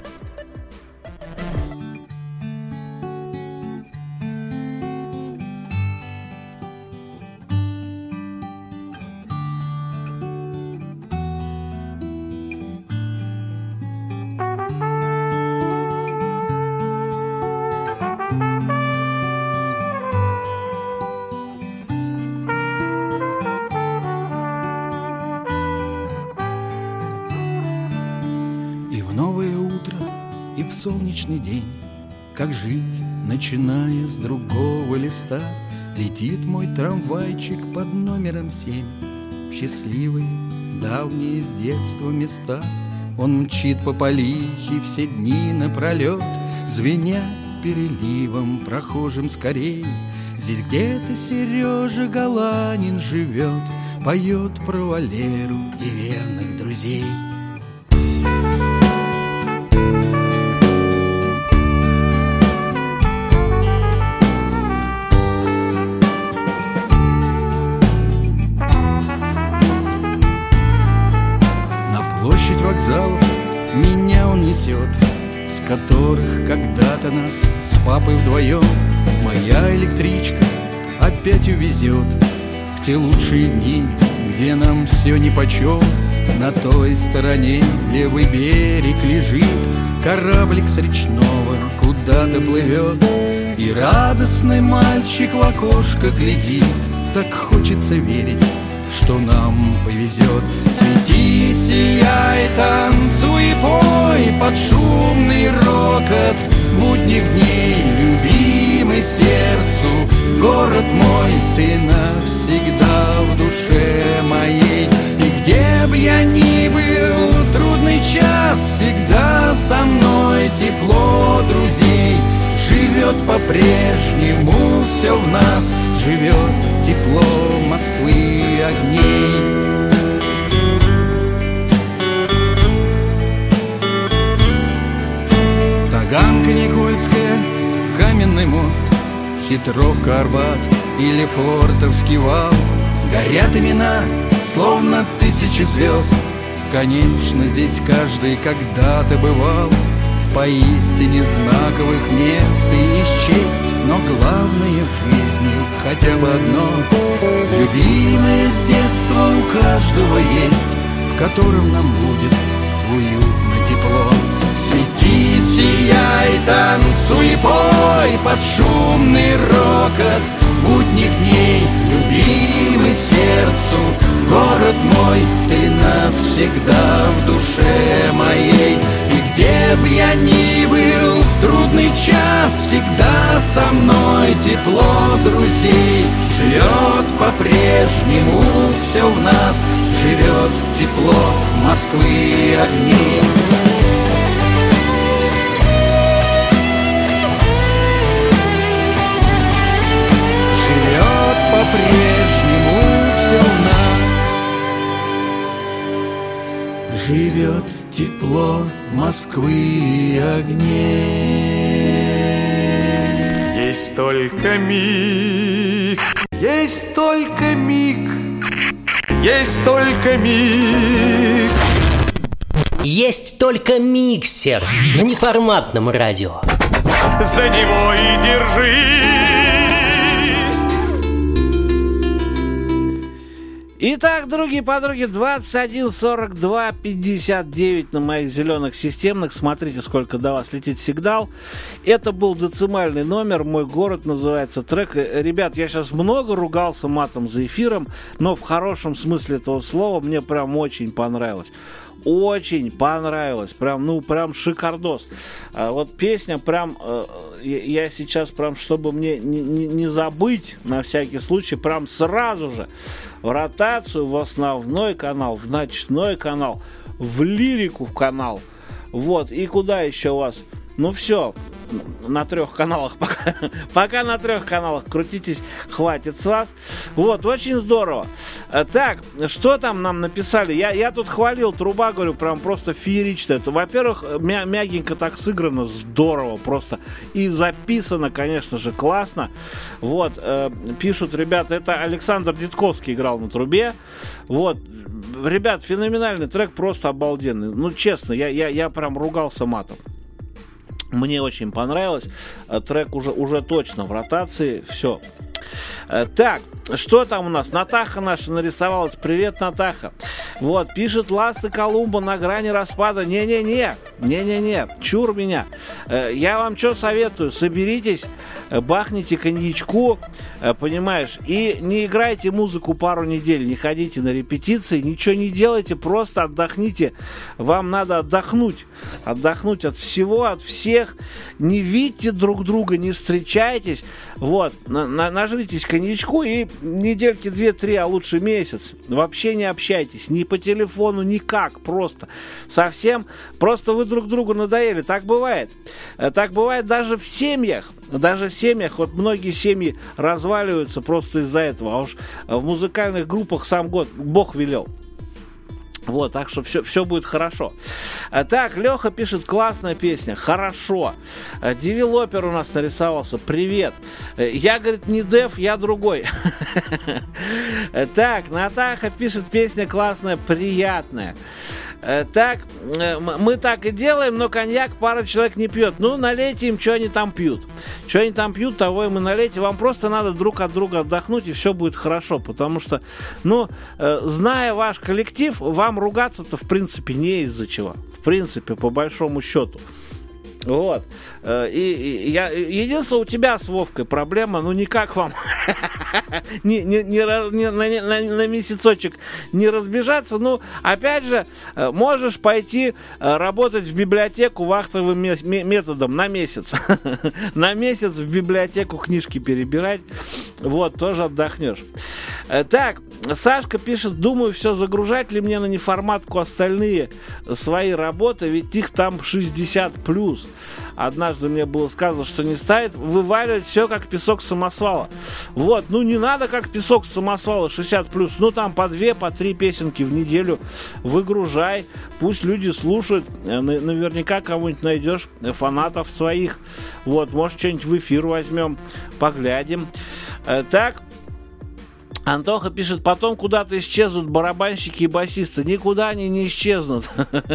Солнечный день, как жить, начиная с другого листа, летит мой трамвайчик под номером семь в счастливые, давние с детства места. Он мчит по Полихе все дни напролет, звеня переливом прохожим скорей. Здесь где-то Сережа Галанин живет, поет про Валеру и верных друзей. Вокзалов меня он несет, с которых когда-то нас с папой вдвоем моя электричка опять увезет в те лучшие дни, где нам все нипочем. На той стороне левый берег лежит, кораблик с речного куда-то плывет, и радостный мальчик в окошко глядит. Так хочется верить, что нам повезет. Свети, сияй, танцуй и пой под шумный рокот будних дней, любимый сердцу город мой, ты навсегда в душе моей. И где б я ни был, трудный час, всегда со мной тепло друзей. Живет по-прежнему все в нас, живет тепло Москвы огней. Таганка Никольская, Каменный мост, Хитровка, Арбат или Флортовский вал. Горят имена, словно тысячи звезд. Конечно, здесь каждый когда-то бывал. Поистине знаковых мест и не счесть, но главное в жизни хотя бы одно. Любимое с детства у каждого есть, в котором нам будет уютно, тепло. Свети, сияй, танцуй и пой под шумный рокот будних дней, любимый сердцу город мой, ты навсегда в душе моей. И где б я ни был в трудный час, всегда со мной тепло друзей. Живет по-прежнему все в нас, живет тепло Москвы огней. По-прежнему все в нас, живет тепло Москвы огней. Есть только миг, есть только миг, есть только миг. Есть только миксер на неформатном радио. За него и держись. Итак, другие подруги, двадцать один сорок два пятьдесят девять на моих зеленых системных. Смотрите, сколько до вас летит сигнал. Это был децимальный номер, «Мой город» называется трек. Ребят, я сейчас много ругался матом за эфиром, но в хорошем смысле этого слова мне прям очень понравилось. Очень понравилось, прям, ну, прям шикардос. А вот песня прям, э, я сейчас прям, чтобы мне не, не, не забыть, на всякий случай, прям сразу же в ротацию, в основной канал, в ночной канал, в лирику в канал. Вот, и куда еще у вас? Ну все, на трех каналах пока, пока на трех каналах крутитесь, хватит с вас. Вот, очень здорово. Так, что там нам написали? Я, я тут хвалил Труба, говорю, прям просто феерично. Это, во-первых, мя- мягенько так сыграно, здорово просто. И записано, конечно же, классно. Вот, э, пишут ребята, это Александр Дедковский играл на трубе. Вот, ребят, феноменальный трек, просто обалденный. Ну, честно, я, я, я прям ругался матом. Мне очень понравилось. Трек уже, уже точно в ротации. Все. Так, что там у нас? Натаха наша нарисовалась. Привет, Натаха. Вот, пишет Ласты Колумба на грани распада. Не-не-не, не-не-не, чур меня. Я вам что советую? Соберитесь, бахните коньячку, понимаешь, и не играйте музыку пару недель, не ходите на репетиции, ничего не делайте, просто отдохните. Вам надо отдохнуть. Отдохнуть от всего, от всех. Не видите друг друга, не встречайтесь. Вот, на, на, нажритесь коньячку и недельки две-три, а лучше месяц. Вообще не общайтесь, ни по телефону, никак, просто. Совсем, просто вы друг другу надоели. Так бывает. Так бывает даже в семьях. Даже в семьях, вот многие семьи разваливаются просто из-за этого. А уж в музыкальных группах сам год Бог велел. Вот, так что все, все будет хорошо. Так, Леха пишет, классная песня, хорошо. Девелопер у нас нарисовался, привет. Я, говорит, не дев, я другой. Так, Натаха пишет, песня классная, приятная. Так, мы так и делаем, но коньяк пара человек не пьет. Ну, налейте им, что они там пьют. Что они там пьют, того им и налейте. Вам просто надо друг от друга отдохнуть, и все будет хорошо. Потому что, ну, зная ваш коллектив, вам ругаться-то, в принципе, не из-за чего. В принципе, по большому счету. Вот. И, и я, единственное, у тебя с Вовкой проблема, ну никак вам не, не, не, не, на, на, на месяцочек не разбежаться. Ну, опять же, можешь пойти работать в библиотеку вахтовым методом на месяц. На месяц в библиотеку книжки перебирать. Вот, тоже отдохнешь. Так, Сашка пишет, думаю, все загружать ли мне на неформатку остальные свои работы, ведь их там шестьдесят плюс. Однажды мне было сказано, что не ставит, вываливать все как песок самосвала. Вот, ну не надо как песок самосвала шестьдесят плюс, ну там по две, по три песенки в неделю выгружай, пусть люди слушают, наверняка кого-нибудь найдешь, фанатов своих. Вот, может что-нибудь в эфир возьмем, поглядим. Так, Антоха пишет, потом куда-то исчезнут барабанщики и басисты. Никуда они не исчезнут.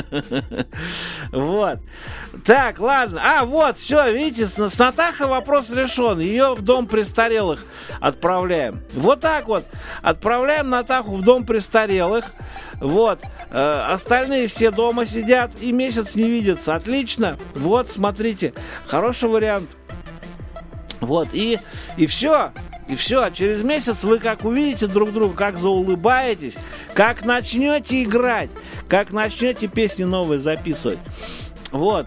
Вот. Так, ладно. А, вот, все, видите, с Натахой вопрос решен. Ее в дом престарелых отправляем. Вот так вот. Отправляем Натаху в дом престарелых. Вот. Остальные все дома сидят и месяц не видятся. Отлично. Вот, смотрите. Хороший вариант. Вот. И, и все. И все, через месяц вы как увидите друг друга, как заулыбаетесь, как начнете играть, как начнете песни новые записывать. Вот.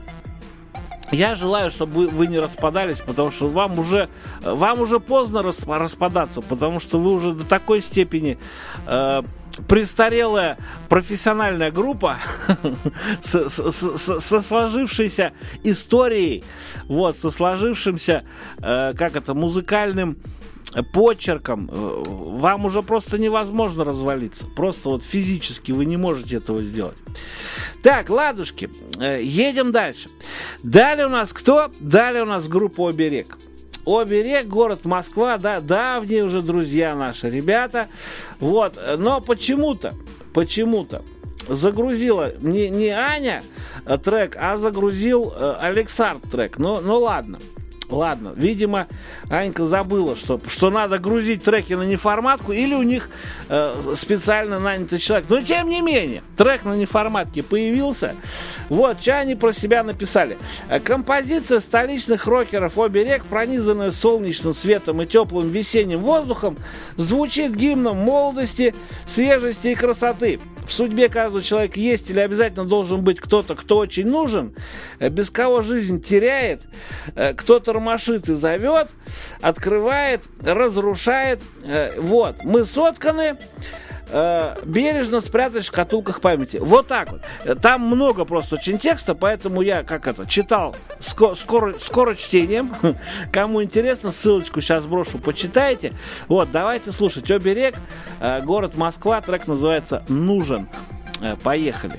Я желаю, чтобы вы, вы не распадались, потому что вам уже, вам уже поздно распадаться, потому что вы уже до такой степени э, престарелая профессиональная группа со, со, со, со сложившейся историей, вот, со сложившимся, э, как это, музыкальным почерком. Вам уже просто невозможно развалиться. Просто вот физически вы не можете этого сделать. Так, ладушки, едем дальше. Далее у нас кто? Далее у нас группа «Оберег». «Оберег», город Москва, да, давние уже друзья наши ребята. Вот, но почему-то, почему-то загрузила не, не Аня трек, а загрузил Александр трек. Ну, ну ладно. Ладно, видимо, Анька забыла, что, что надо грузить треки на неформатку, или у них э, специально нанятый человек. Но тем не менее, трек на неформатке появился. Вот, что они про себя написали. Композиция столичных рокеров «Оберег», пронизанная солнечным светом и теплым весенним воздухом, звучит гимном молодости, свежести и красоты. В судьбе каждого человека есть или обязательно должен быть кто-то, кто очень нужен, без кого жизнь теряет, кто-то ромашит и зовет, открывает, разрушает. Вот, мы сотканы, бережно спрятать в шкатулках памяти. Вот так вот. Там много просто очень текста, поэтому я, как это, читал скоро, скоро, скоро чтением. Кому интересно, ссылочку сейчас брошу, почитайте. Вот, давайте слушать. «Оберег», город Москва, трек называется «Нужен». Поехали.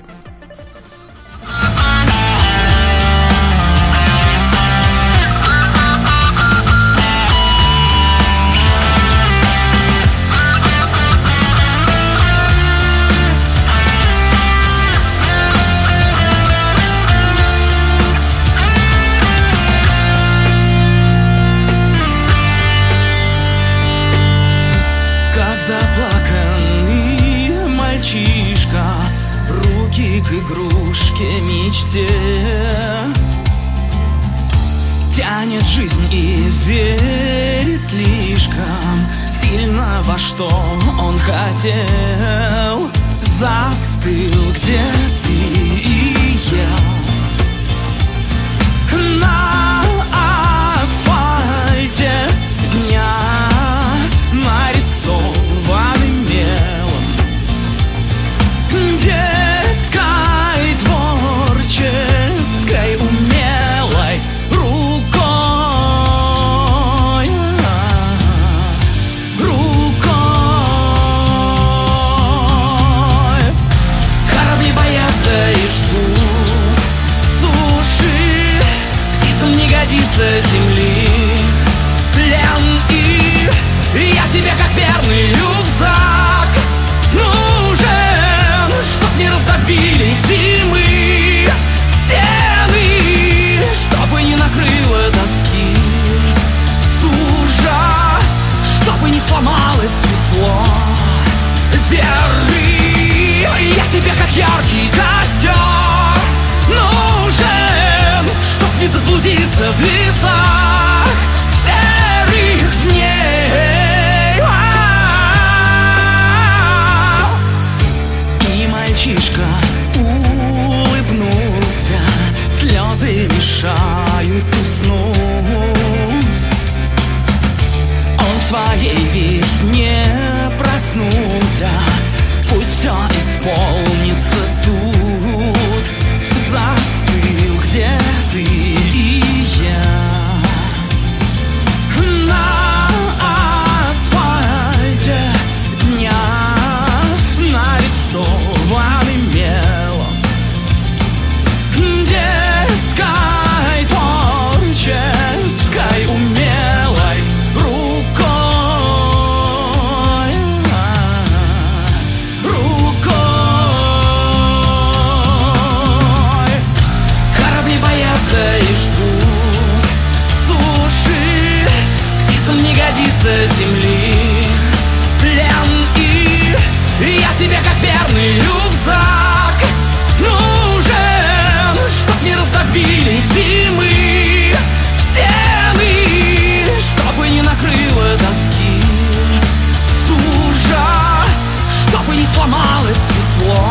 К игрушке, мечте тянет жизнь и верит слишком сильно во что он хотел. Застыл, где ты и я, на асфальте дня, нарисованы мелом, где творческой, умелой рукой, рукой. Корабли боятся и ждут суши, птицам не годится земли плен, и я тебе как верный рюкзак нужен, чтоб не раздавили зимы стены, чтобы не накрыло доски стужа, чтобы не сломалось весло веры. Я тебе как яркий костер нужен, чтобы заблудиться в лесах серых дней. И мальчишка улыбнулся, слезы мешают уснуть. Он в своей весне проснулся, пусть все исполнится тут. Застыл, где ты и я. На асфальте дня нарисованы мелом детской творческой умелой рукой. Рукой. Корабли боятся и ждут суши, птицам не годится земли плен. И я тебе как верный рюкзак нужен, чтоб не раздавили зимы стены, чтобы не накрыло тоски стужа, чтобы не сломалось весло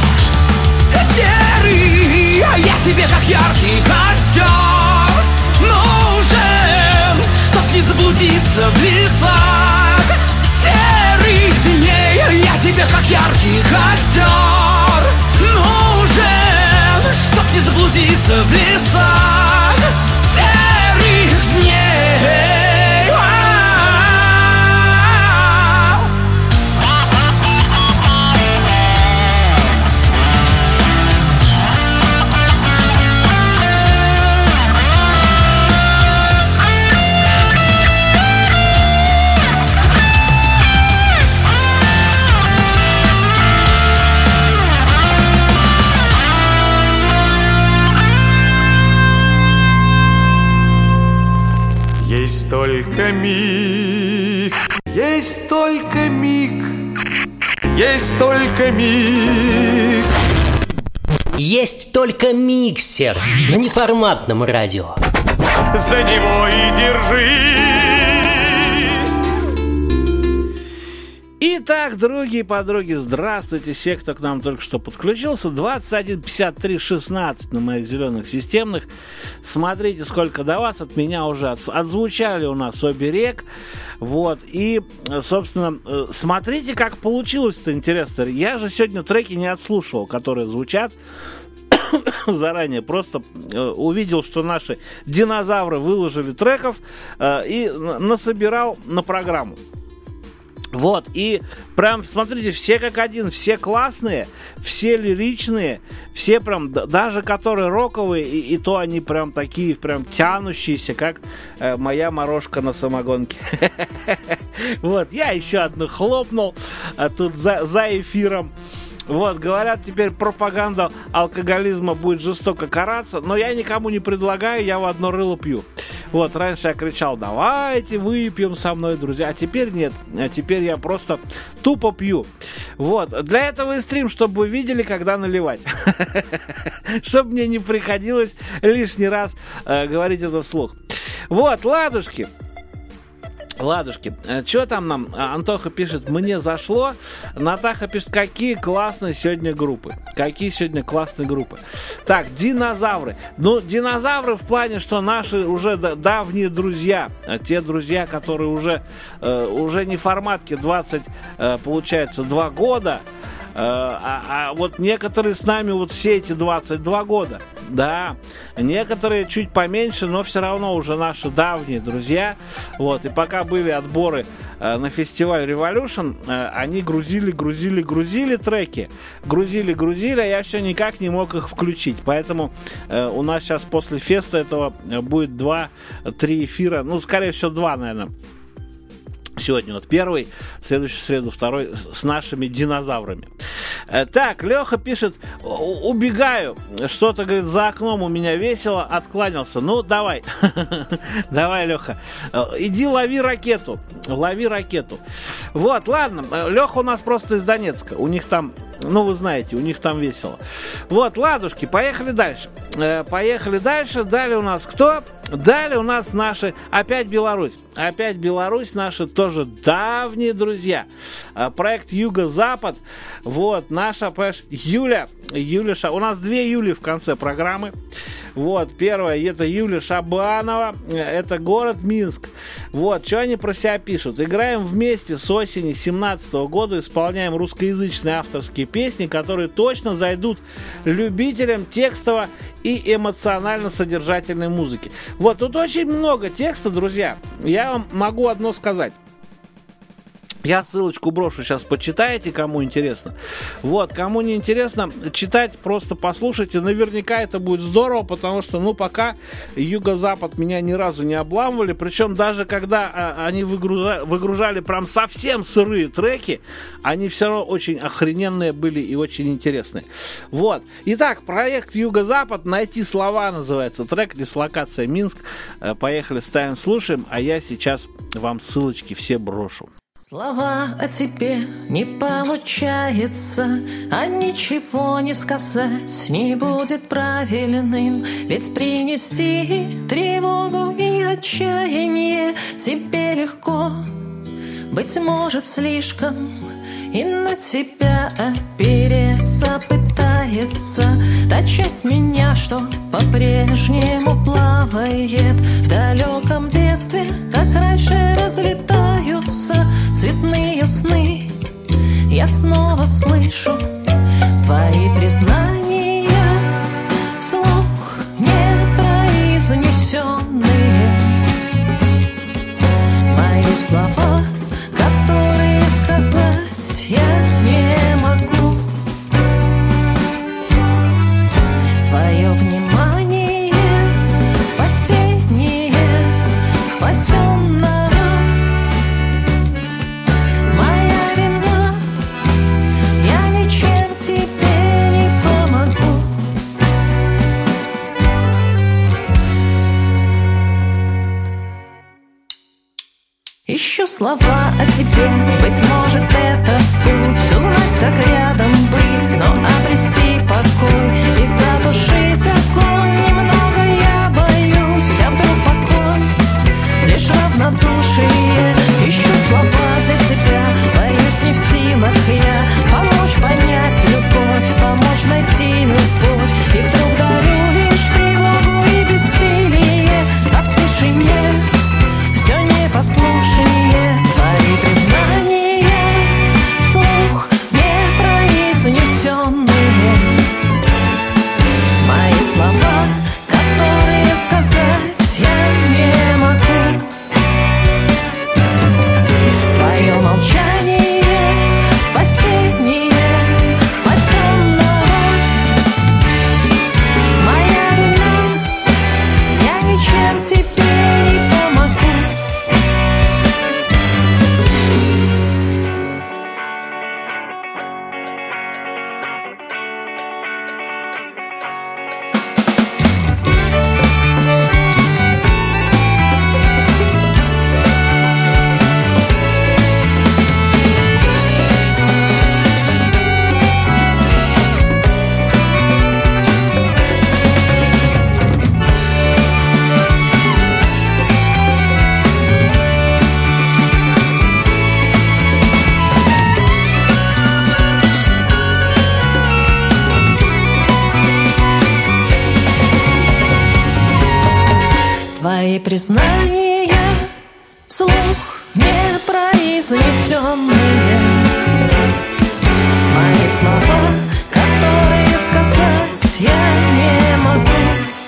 веры. Я тебе как яркий костер нужен, чтоб не заблудиться в лесах серых дней. Я тебе как яркий костер нужен, чтоб не заблудиться в лесах серых дней. Есть только миг, есть только миг, есть только миг. Есть только миксер на неформатном радио. За него и держись. Итак, другие подруги, здравствуйте, все, кто к нам только что подключился. двадцать один пятьдесят три шестнадцать на моих зеленых системных. Смотрите, сколько до вас. От меня уже от, отзвучали у нас оберег. Вот, и, собственно, смотрите, как получилось-то, интересно. Я же сегодня треки не отслушивал, которые звучат заранее. Просто увидел, что наши динозавры выложили треков и насобирал на программу. Вот, и прям, смотрите, все как один, все классные, все лиричные, все прям, даже которые роковые, и, и то они прям такие, прям тянущиеся, как э, моя морожка на самогонке. Вот, я еще одну хлопнул тут за, за эфиром. Вот, говорят, теперь пропаганда алкоголизма будет жестоко караться, но я никому не предлагаю, я в одно рыло пью. Вот, раньше я кричал: давайте выпьем со мной, друзья, а теперь нет, а теперь я просто тупо пью. Вот, для этого и стрим, чтобы вы видели, когда наливать. Чтобы мне не приходилось лишний раз говорить это вслух. Вот, ладушки. Ладушки, что там нам? Антоха пишет: мне зашло. Натаха пишет: какие классные сегодня группы. Какие сегодня классные группы. Так, динозавры. Ну, динозавры в плане, что наши уже давние друзья. Те друзья, которые уже, э, уже не форматки двадцать, э, получается, два года. А, а вот некоторые с нами вот все эти двадцать два года, да, некоторые чуть поменьше, но все равно уже наши давние друзья. Вот, и пока были отборы э, на фестиваль Revolution, э, они грузили, грузили, грузили треки, грузили, грузили, а я все никак не мог их включить. Поэтому э, у нас сейчас после феста этого будет два-три эфира, ну, скорее всего, два, наверное. Сегодня вот первый, в следующую среду второй с нашими динозаврами. Так, Леха пишет: убегаю. Что-то, говорит, за окном у меня весело, откланялся. Ну, давай. Давай, Леха. Иди лови ракету. Лови ракету. Вот, ладно. Леха у нас просто из Донецка. У них там Ну, вы знаете, у них там весело. Вот, ладушки, поехали дальше. Э, поехали дальше. Далее у нас кто? Далее у нас наши, опять Беларусь. Опять Беларусь, наши тоже давние друзья. Э, проект Юго-Запад. Вот, наша, понимаешь, Юля. Юля Ша... У нас две Юли в конце программы. Вот, первая, это Юля Шабанова. Это город Минск. Вот, что они про себя пишут. Играем вместе с осени семнадцатого года, исполняем русскоязычные авторские песни, которые точно зайдут любителям текстово и эмоционально-содержательной музыки. Вот, тут очень много текста, друзья. Я вам могу одно сказать. Я ссылочку брошу, сейчас почитаете, кому интересно. Вот, кому не интересно, читать просто послушайте. Наверняка это будет здорово, потому что, ну, пока Юго-Запад меня ни разу не обламывали. Причем даже когда а, они выгружали, выгружали прям совсем сырые треки, они все равно очень охрененные были и очень интересные. Вот. Итак, проект Юго-Запад, найти слова называется трек, дислокация Минск. Поехали, ставим, слушаем, а я сейчас вам ссылочки все брошу. Слова о тебе не получается, а ничего не сказать не будет правильным. Ведь принести тревогу и отчаяние тебе легко, быть может, слишком. И на тебя опереться пытается та часть меня, что по-прежнему плавает в далеком детстве, как раньше разлетаются цветные сны. Я снова слышу твои признания вслух непроизнесенные, мои слова, которые сказать я не могу. Твое внимание — спасение спасенного. Моя вина, я ничем тебе не помогу. Ищу слова о тебе, быть может, это путь, узнать, как рядом быть, но обрести покой и задушить огонь. Немного я боюсь, а вдруг покой лишь равнодушие. Ищу слова для тебя, боюсь, не в силах я помочь понять любовь, помочь найти любовь. И вдруг дарю лишь тревогу и бессилие, а в тишине все непослушание. Твои признания вслух непроизнесенные, мои слова, которые сказать я не могу. Твое молчание — спасение спасенного. Моя вина, я ничем тебе не помогу. Твои признания вслух непроизнесенные, мои слова, которые сказать я не могу.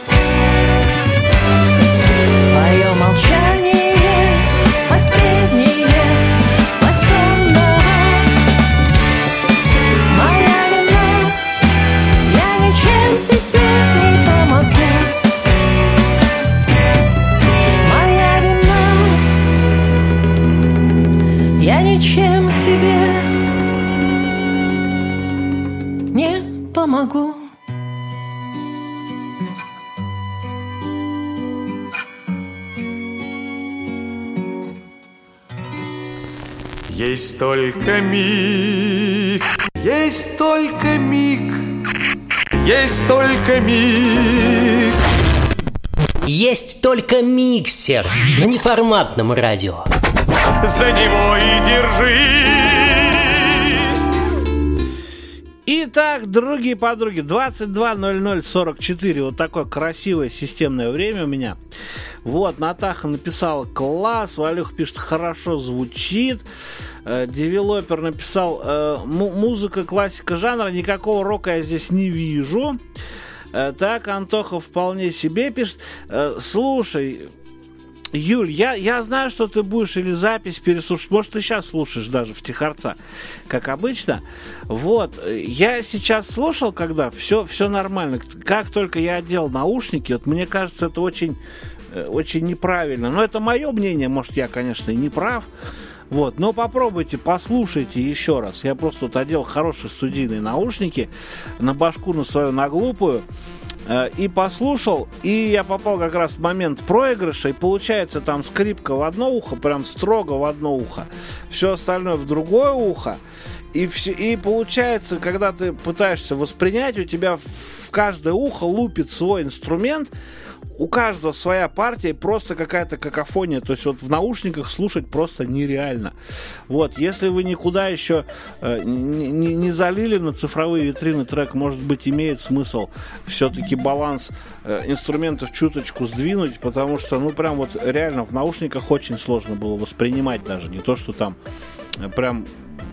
Твое молчание — спасение спасенного. Моя вина, я ничем тебе не помогу. Я ничем тебе не помогу. Есть только миг, Есть только миг, есть только миг. Есть только миксер на неформатном радио. За него и держись. Итак, другие подруги, двадцать два ноль ноль сорок четыре. Вот такое красивое системное время у меня. Вот, Натаха написала: класс. Валюх пишет: хорошо звучит. Девелопер написал: музыка, классика жанра, никакого рока я здесь не вижу. Так, Антоха вполне себе пишет: слушай, Юль, я, я знаю, что ты будешь или запись переслушать. Может, ты сейчас слушаешь даже втихарца, как обычно. Вот, я сейчас слушал, когда все, все нормально. Как только я одел наушники, вот мне кажется, это очень, очень неправильно. Но это мое мнение, может, я, конечно, и не прав. Вот, но попробуйте, послушайте еще раз. Я просто вот одел хорошие студийные наушники на башку на свою, на глупую, э, и послушал, и я попал как раз в момент проигрыша, и получается там скрипка в одно ухо, прям строго в одно ухо, все остальное в другое ухо, и, все, и получается, когда ты пытаешься воспринять, у тебя в каждое ухо лупит свой инструмент. У каждого своя партия, просто какая-то какофония. То есть вот в наушниках слушать просто нереально. Вот, если вы никуда еще э, не, не, не залили на цифровые витрины трек, может быть, имеет смысл все-таки баланс э, инструментов чуточку сдвинуть, потому что, ну, прям вот реально в наушниках очень сложно было воспринимать даже. Не то, что там э, прям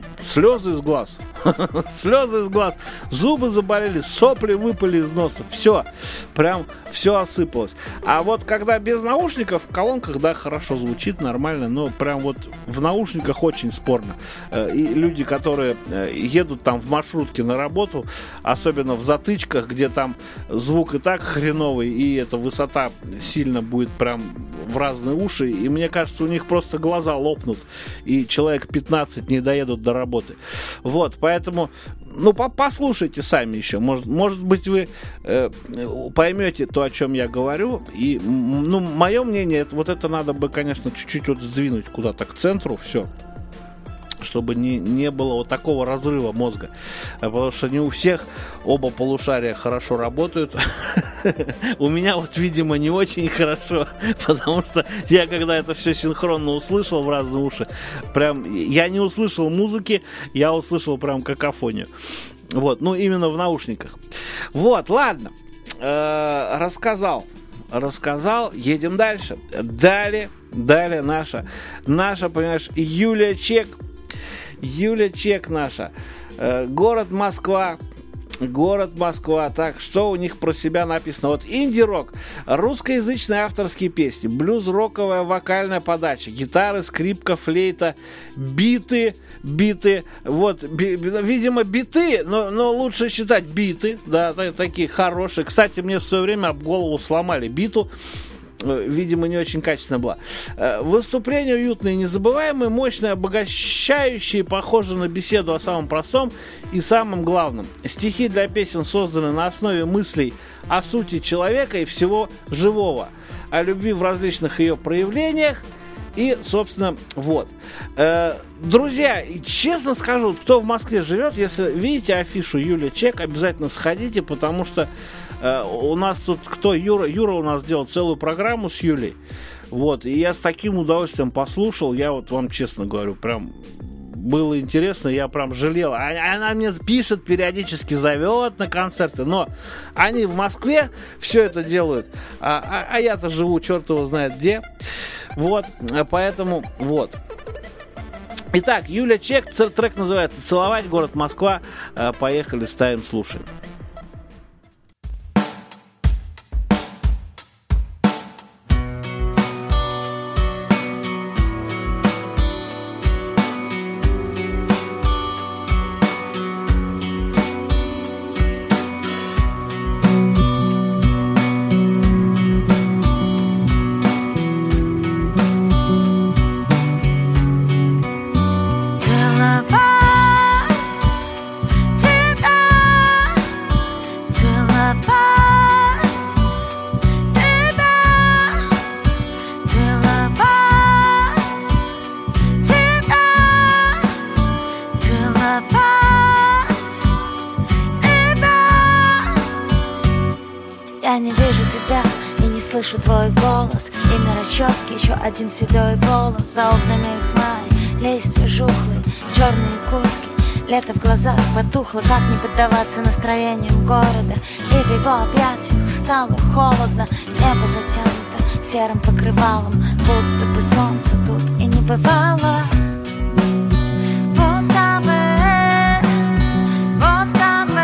слезы из глаз. Слезы из глаз, зубы заболели, сопли выпали из носа, все, прям все осыпалось. А вот когда без наушников, в колонках, да, хорошо звучит, нормально, но прям вот в наушниках очень спорно. И люди, которые едут там в маршрутке на работу, особенно в затычках, где там звук и так хреновый, и эта высота сильно будет прям в разные уши, и мне кажется, у них просто глаза лопнут, и человек пятнадцать не доедут до работы. Вот, поэтому, ну, по послушайте сами еще. Может, может быть, вы э, поймете то, о чем я говорю. И, ну, мое мнение, это, вот это надо бы, конечно, чуть-чуть вот сдвинуть куда-то к центру, все, чтобы не, не было вот такого разрыва мозга. Потому что не у всех оба полушария хорошо работают. У меня вот, видимо, не очень хорошо, потому что я, когда это все синхронно услышал в разные уши, прям, я не услышал музыки, я услышал прям какофонию. Вот, ну, именно в наушниках. Вот, ладно, э-э, рассказал. Рассказал, едем дальше. Далее, далее наша, наша, понимаешь, Юлия Чек. Юля Чек наша. Э, город Москва. Город Москва. Так, что у них про себя написано? Вот инди-рок, русскоязычные авторские песни, блюз-роковая вокальная подача, гитары, скрипка, флейта, биты, биты, вот, би, видимо, биты, но, но лучше считать биты, да, такие хорошие. Кстати, мне в свое время об голову сломали биту. Видимо, не очень качественно была. Выступления уютные, незабываемые, мощные, обогащающие, похожи на беседу о самом простом и самом главном. Стихи для песен созданы на основе мыслей о сути человека и всего живого, о любви в различных ее проявлениях. И, собственно, вот. Э, друзья, честно скажу, кто в Москве живет, если видите афишу Юлия Чек, обязательно сходите, потому что э, у нас тут кто? Юра, Юра у нас делал целую программу с Юлей. Вот, и я с таким удовольствием послушал, я вот вам честно говорю, прям было интересно, я прям жалел. Она мне пишет, периодически зовет на концерты, но они в Москве все это делают, а, а, а я-то живу черт его знает где. Вот, поэтому, вот. Итак, Юля Чек, трек называется «Целовать», город Москва. Поехали, ставим, слушаем. Целовать тебя Я не вижу тебя и не слышу твой голос. И на расческе еще один седой волос. За окнами хмарь, листья жухлые, черные куртки. Лето в глазах потухло, как не поддаваться настроениям города. И в его объятиях устало, холодно. Небо затянуто серым покрывалом, будто бы солнца тут и не бывало. Будто бы, будто бы.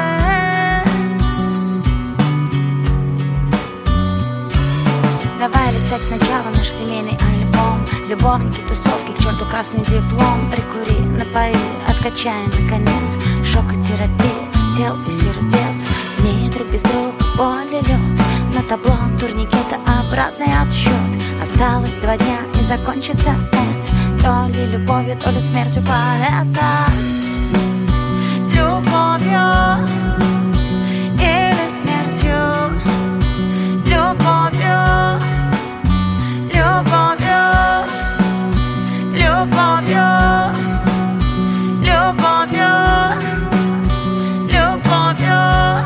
Давай листать сначала наш семейный альбом. Любовники, тусовки, к черту красный диплом. Прикури, напои, откачай, наконец. Шокотерапия, тел и сердец. Нитро без друга, боль и лед. На табло турникета обратный отсчет. Осталось два дня и закончится это. То ли любовью, то ли смертью поэта. Любовью или смертью. Любовью, любовью, любовью, любовью, любовью.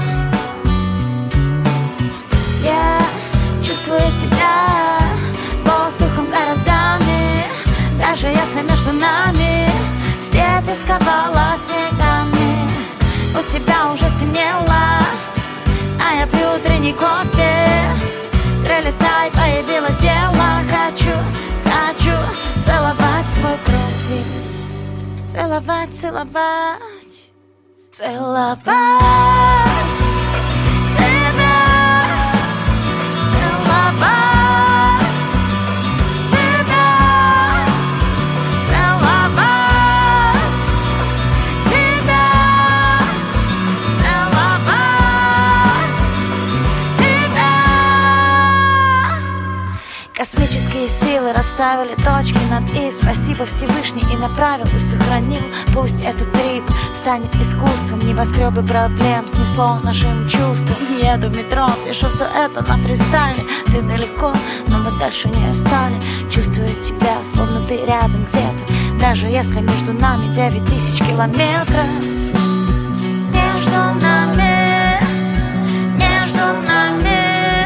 Я чувствую тебя воздухом, городами. Даже если между нами степи сковала снегами. У тебя уже стемнело, а я пью утренний кофе. Прилетай, появилось дело. Хочу, хочу целовать твой профиль. Целовать, целовать, целовать тебя. Целовать тебя. Целовать тебя. Целовать тебя. Космические силы расставили точки над «и». Спасибо Всевышний и направил, и сохранил. Пусть этот трип станет искусством. Небоскребы проблем снесло нашим чувством. Еду в метро, пишу все это на фристайле. Ты далеко, но мы дальше не стали. Чувствую тебя, словно ты рядом где-то. Даже если между нами девять тысяч километров. Между нами, между нами.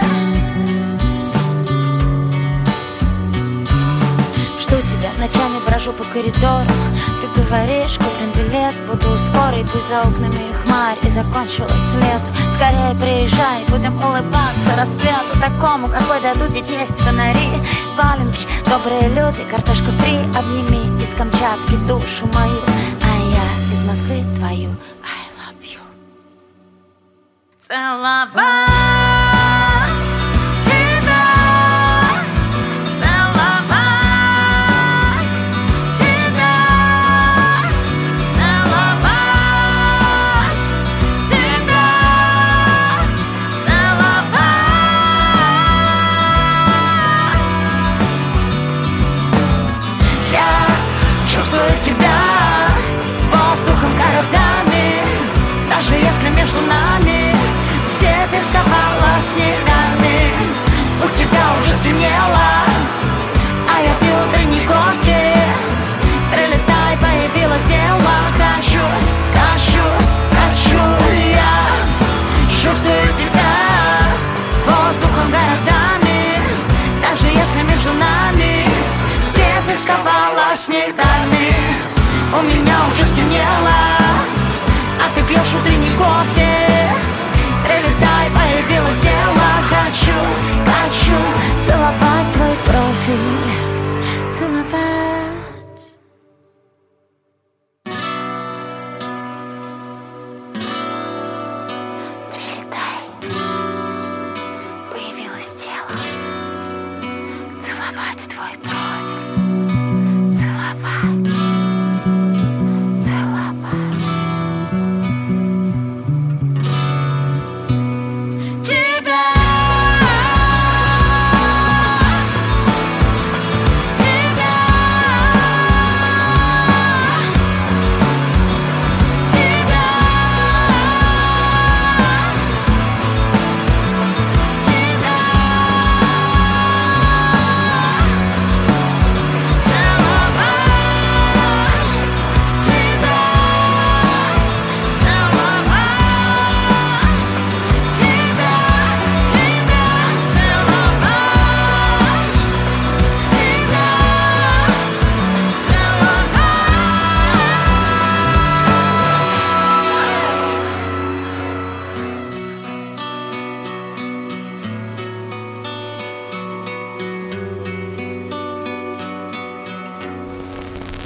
Жду тебя, ночами брожу по коридорам. Ты говоришь, куплен билет, буду скоро. И пусть за окнами хмарь, и закончилось лето. Скорее приезжай, будем улыбаться рассвету такому, какой дадут, ведь есть фонари. Валенки, добрые люди, картошка фри. Обними из Камчатки душу мою, а я из Москвы твою. I love you. Целовать. Тебя воздухом, городами. Даже если между нами степи сковала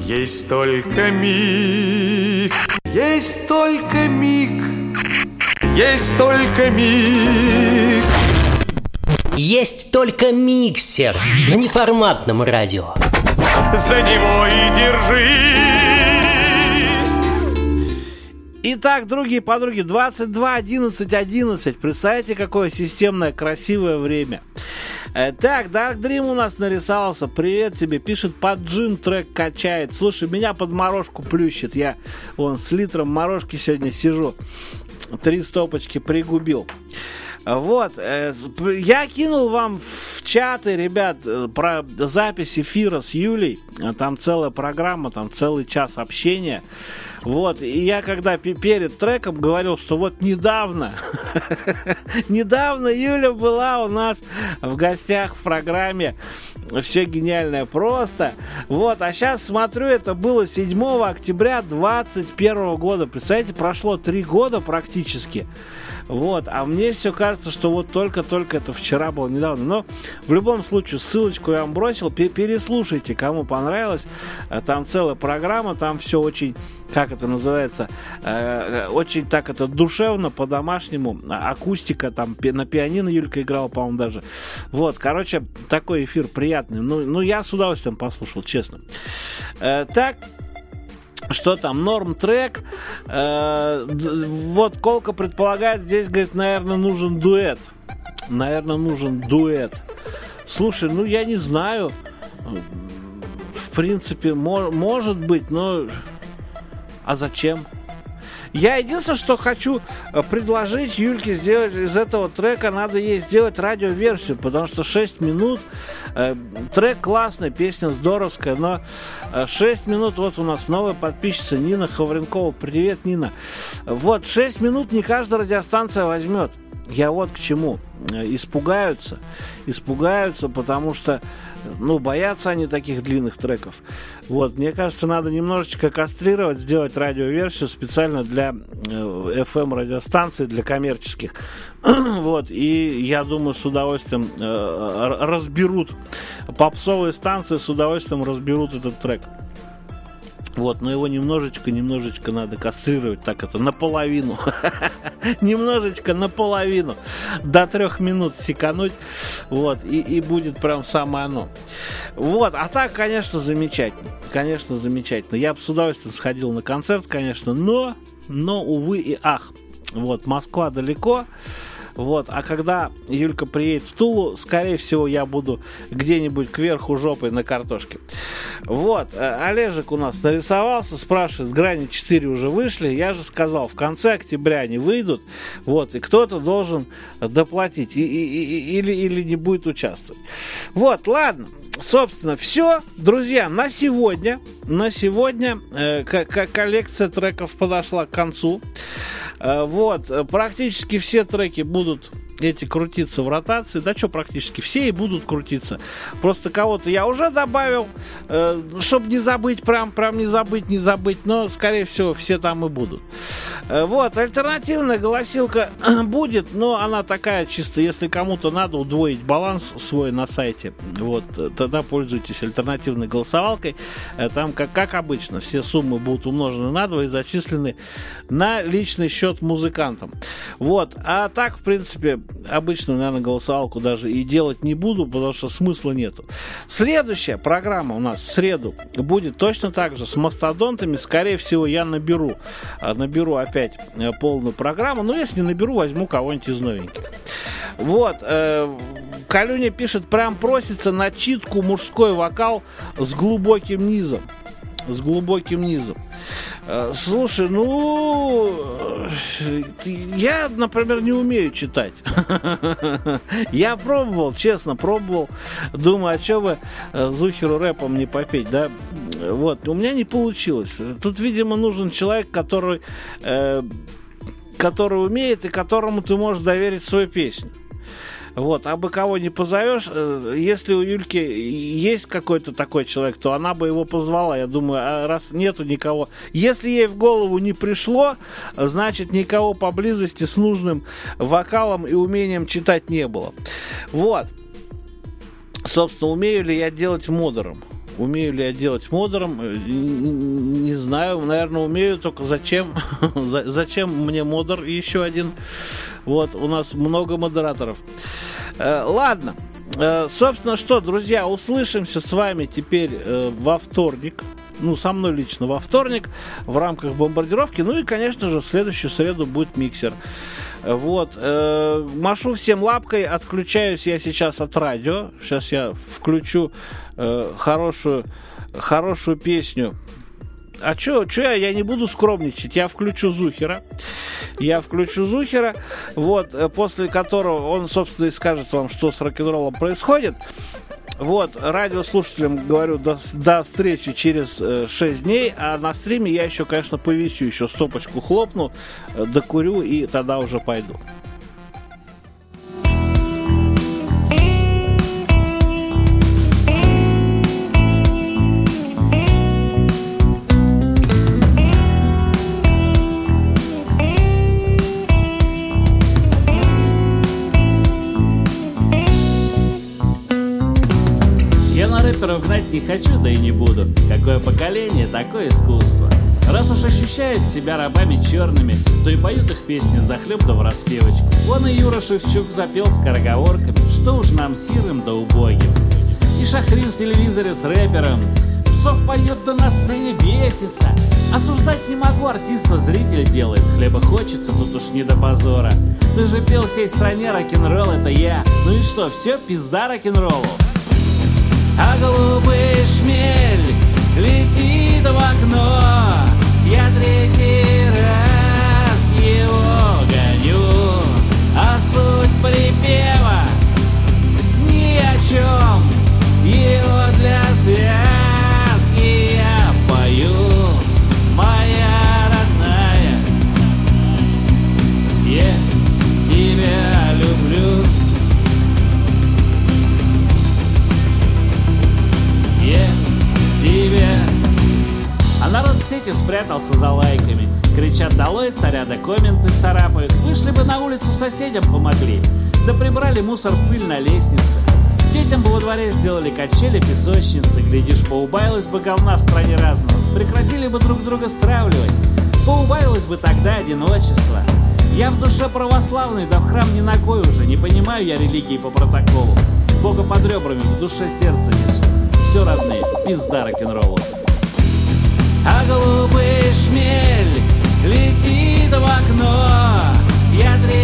Есть только миг, есть только миг, есть только миг. Есть только миксер на неформатном радио. За него и держись. Итак, другие подруги, двадцать два одиннадцать одиннадцать. Представляете, какое системное, красивое время. Э, так, Dark Dream у нас нарисовался. Привет тебе. Пишет, под джин трек качает. Слушай, меня под морожку плющит. Я вон с литром морожки сегодня сижу. Три стопочки пригубил. Вот, э, я кинул вам в чаты, ребят, про запись эфира с Юлей. Там целая программа, там целый час общения. Вот, и я когда перед треком говорил, что вот недавно, недавно Юля была у нас в гостях в программе «Все гениальное просто». Вот, а сейчас смотрю, это было седьмого октября двадцать первого года. Представляете, прошло три года практически. Вот, а мне все кажется, что вот только-только это вчера было недавно. Но в любом случае, ссылочку я вам бросил, переслушайте, кому понравилось. Там целая программа, там все очень, как это называется, э, очень так это душевно, по-домашнему. Акустика, там на пианино Юлька играла, по-моему, даже. Вот, короче, такой эфир приятный. Ну, ну я с удовольствием послушал, честно. Э, так... Что там, норм трек. Э, вот Колка предполагает, здесь, говорит, наверное, нужен дуэт. Наверное, нужен дуэт. Слушай, ну я не знаю. В принципе, мо- может быть, но... А зачем? Я единственное, что хочу предложить Юльке сделать из этого трека, надо ей сделать радиоверсию, потому что шесть минут, э, трек классный, песня здоровская, но шесть минут, вот у нас новая подписчица Нина Хавренкова, привет, Нина. Вот, шесть минут не каждая радиостанция возьмет. Я вот к чему. Испугаются, испугаются, потому что, ну, боятся они таких длинных треков. Вот, мне кажется, надо немножечко кастрировать, сделать радиоверсию специально для эф эм-радиостанций, для коммерческих. Вот, и я думаю, с удовольствием э, разберут, попсовые станции с удовольствием разберут этот трек. Вот, но его немножечко, немножечко надо кастрировать, так это, наполовину. Немножечко наполовину. До трех минут секануть. Вот, и, и будет прям самое оно. Вот, а так, конечно, замечательно. Конечно, замечательно. Я бы с удовольствием сходил на концерт, конечно, но, но, увы и ах. Вот, Москва далеко. Вот, а когда Юлька приедет в Тулу, скорее всего, я буду где-нибудь кверху жопой на картошке. Вот, Олежек у нас нарисовался, спрашивает, грани четыре уже вышли. Я же сказал, в конце октября они выйдут. Вот, и кто-то должен доплатить и, и, и, или, или не будет участвовать. Вот, ладно, собственно, все, друзья, на сегодня, на сегодня э, к- к- коллекция треков подошла к концу. Вот, практически все треки будут эти крутиться в ротации. Да что практически, все и будут крутиться. Просто кого-то я уже добавил, э, чтобы не забыть, прям, прям не забыть, не забыть. Но, скорее всего, все там и будут. Э, вот, альтернативная голосилка будет, но она такая чисто, если кому-то надо удвоить баланс свой на сайте, вот, тогда пользуйтесь альтернативной голосовалкой. Э, там, как, как обычно, все суммы будут умножены на два и зачислены на личный счет музыкантам. Вот, а так, в принципе, обычную, наверное, голосовалку даже и делать не буду, потому что смысла нету. Следующая программа у нас в среду будет точно так же с мастодонтами. Скорее всего, я наберу, наберу опять полную программу. Но если не наберу, возьму кого-нибудь из новеньких. Вот. Э, Калюня пишет, прям просится на читку мужской вокал с глубоким низом. С глубоким низом. Слушай, ну, я, например, не умею читать. Я пробовал, честно, пробовал. Думаю, а что бы Зухеру рэпом не попеть, да? Вот, у меня не получилось. Тут, видимо, нужен человек, который, э, который умеет и которому ты можешь доверить свою песню. Вот, а бы кого не позовешь, если у Юльки есть какой-то такой человек, то она бы его позвала. Я думаю, а раз нету никого, если ей в голову не пришло, значит никого поблизости с нужным вокалом и умением читать не было. Вот. Собственно, умею ли я делать модером? Умею ли я делать модером? Не знаю, наверное, умею, только зачем? Зачем мне модер и еще один? Вот, у нас много модераторов. Ладно, собственно, что, друзья, услышимся с вами теперь во вторник. Ну, со мной лично во вторник в рамках бомбардировки. Ну и, конечно же, в следующую среду будет миксер. Вот. Э, машу всем лапкой. Отключаюсь я сейчас от радио. Сейчас я включу э, хорошую, хорошую песню. А чё, чё я, я не буду скромничать. Я включу Зухера. Я включу Зухера. Вот, после которого он, собственно, и скажет вам, что с рок-н-роллом происходит. Вот, радиослушателям говорю до, до встречи через э, шесть дней, а на стриме я еще, конечно, повесю, еще стопочку хлопну, э, докурю и тогда уже пойду. Рэперов гнать не хочу, да и не буду. Какое поколение, такое искусство. Раз уж ощущают себя рабами черными, то и поют их песни захлеб да в распевочку. Вон и Юра Шевчук запел скороговорками, что уж нам сирым да убогим. И Шахрин в телевизоре с рэпером псов поет да на сцене бесится. Осуждать не могу, артиста зритель делает. Хлеба хочется, тут уж не до позора. Ты же пел всей стране рок-н-ролл, это я. Ну и что, все, пизда рок-н-роллу. А голубый шмель летит в окно. Я третий раз его гоню. А суть припева ни о чем. Его для связки я пою. Моя родная, я тебя люблю. Тебе. А народ в сети спрятался за лайками. Кричат долой царя, да комменты царапают. Вышли бы на улицу, соседям помогли. Да прибрали мусор, пыль на лестнице. Детям бы во дворе сделали качели, песочницы. Глядишь, поубавилось бы говна в стране разного. Прекратили бы друг друга стравливать. Поубавилось бы тогда одиночество. Я в душе православный, да в храм ни на кой уже. Не понимаю я религии по протоколу. Бога под ребрами в душе сердце несу. Все, родные, пизда рок-н-роллу. голубый шмель летит в окно. Я